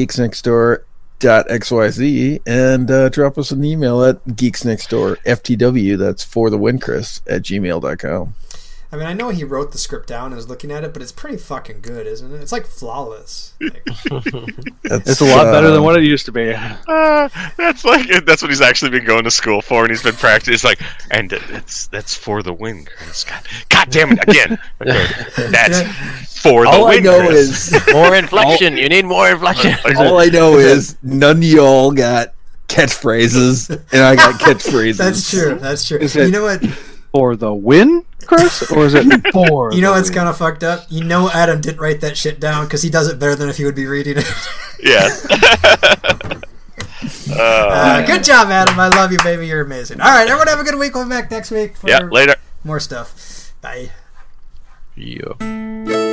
geeksnextdoor.xyz, and drop us an email at geeksnextdoorftw, that's for the win, Chris, at gmail.com. I mean, I know he wrote the script down and was looking at it, but it's pretty fucking good, isn't it? It's like flawless. Like, It's a lot better than what it used to be. That's what he's actually been going to school for, and he's been practicing. It's like, and that's for the win, Chris. God damn it again. That's for the all win. I know Chris. is More inflection. You need more inflection. all I know is none of y'all got catchphrases, and I got catchphrases. that's true. That's true. Is it- You know what? For the win, Chris? Or is it for You know the what's win? kind of fucked up? You know Adam didn't write that shit down because he does it better than if he would be reading it. Yeah. Good job, Adam. I love you, baby. You're amazing. All right, everyone have a good week. We'll be back next week for later. more stuff. Bye. Yeah.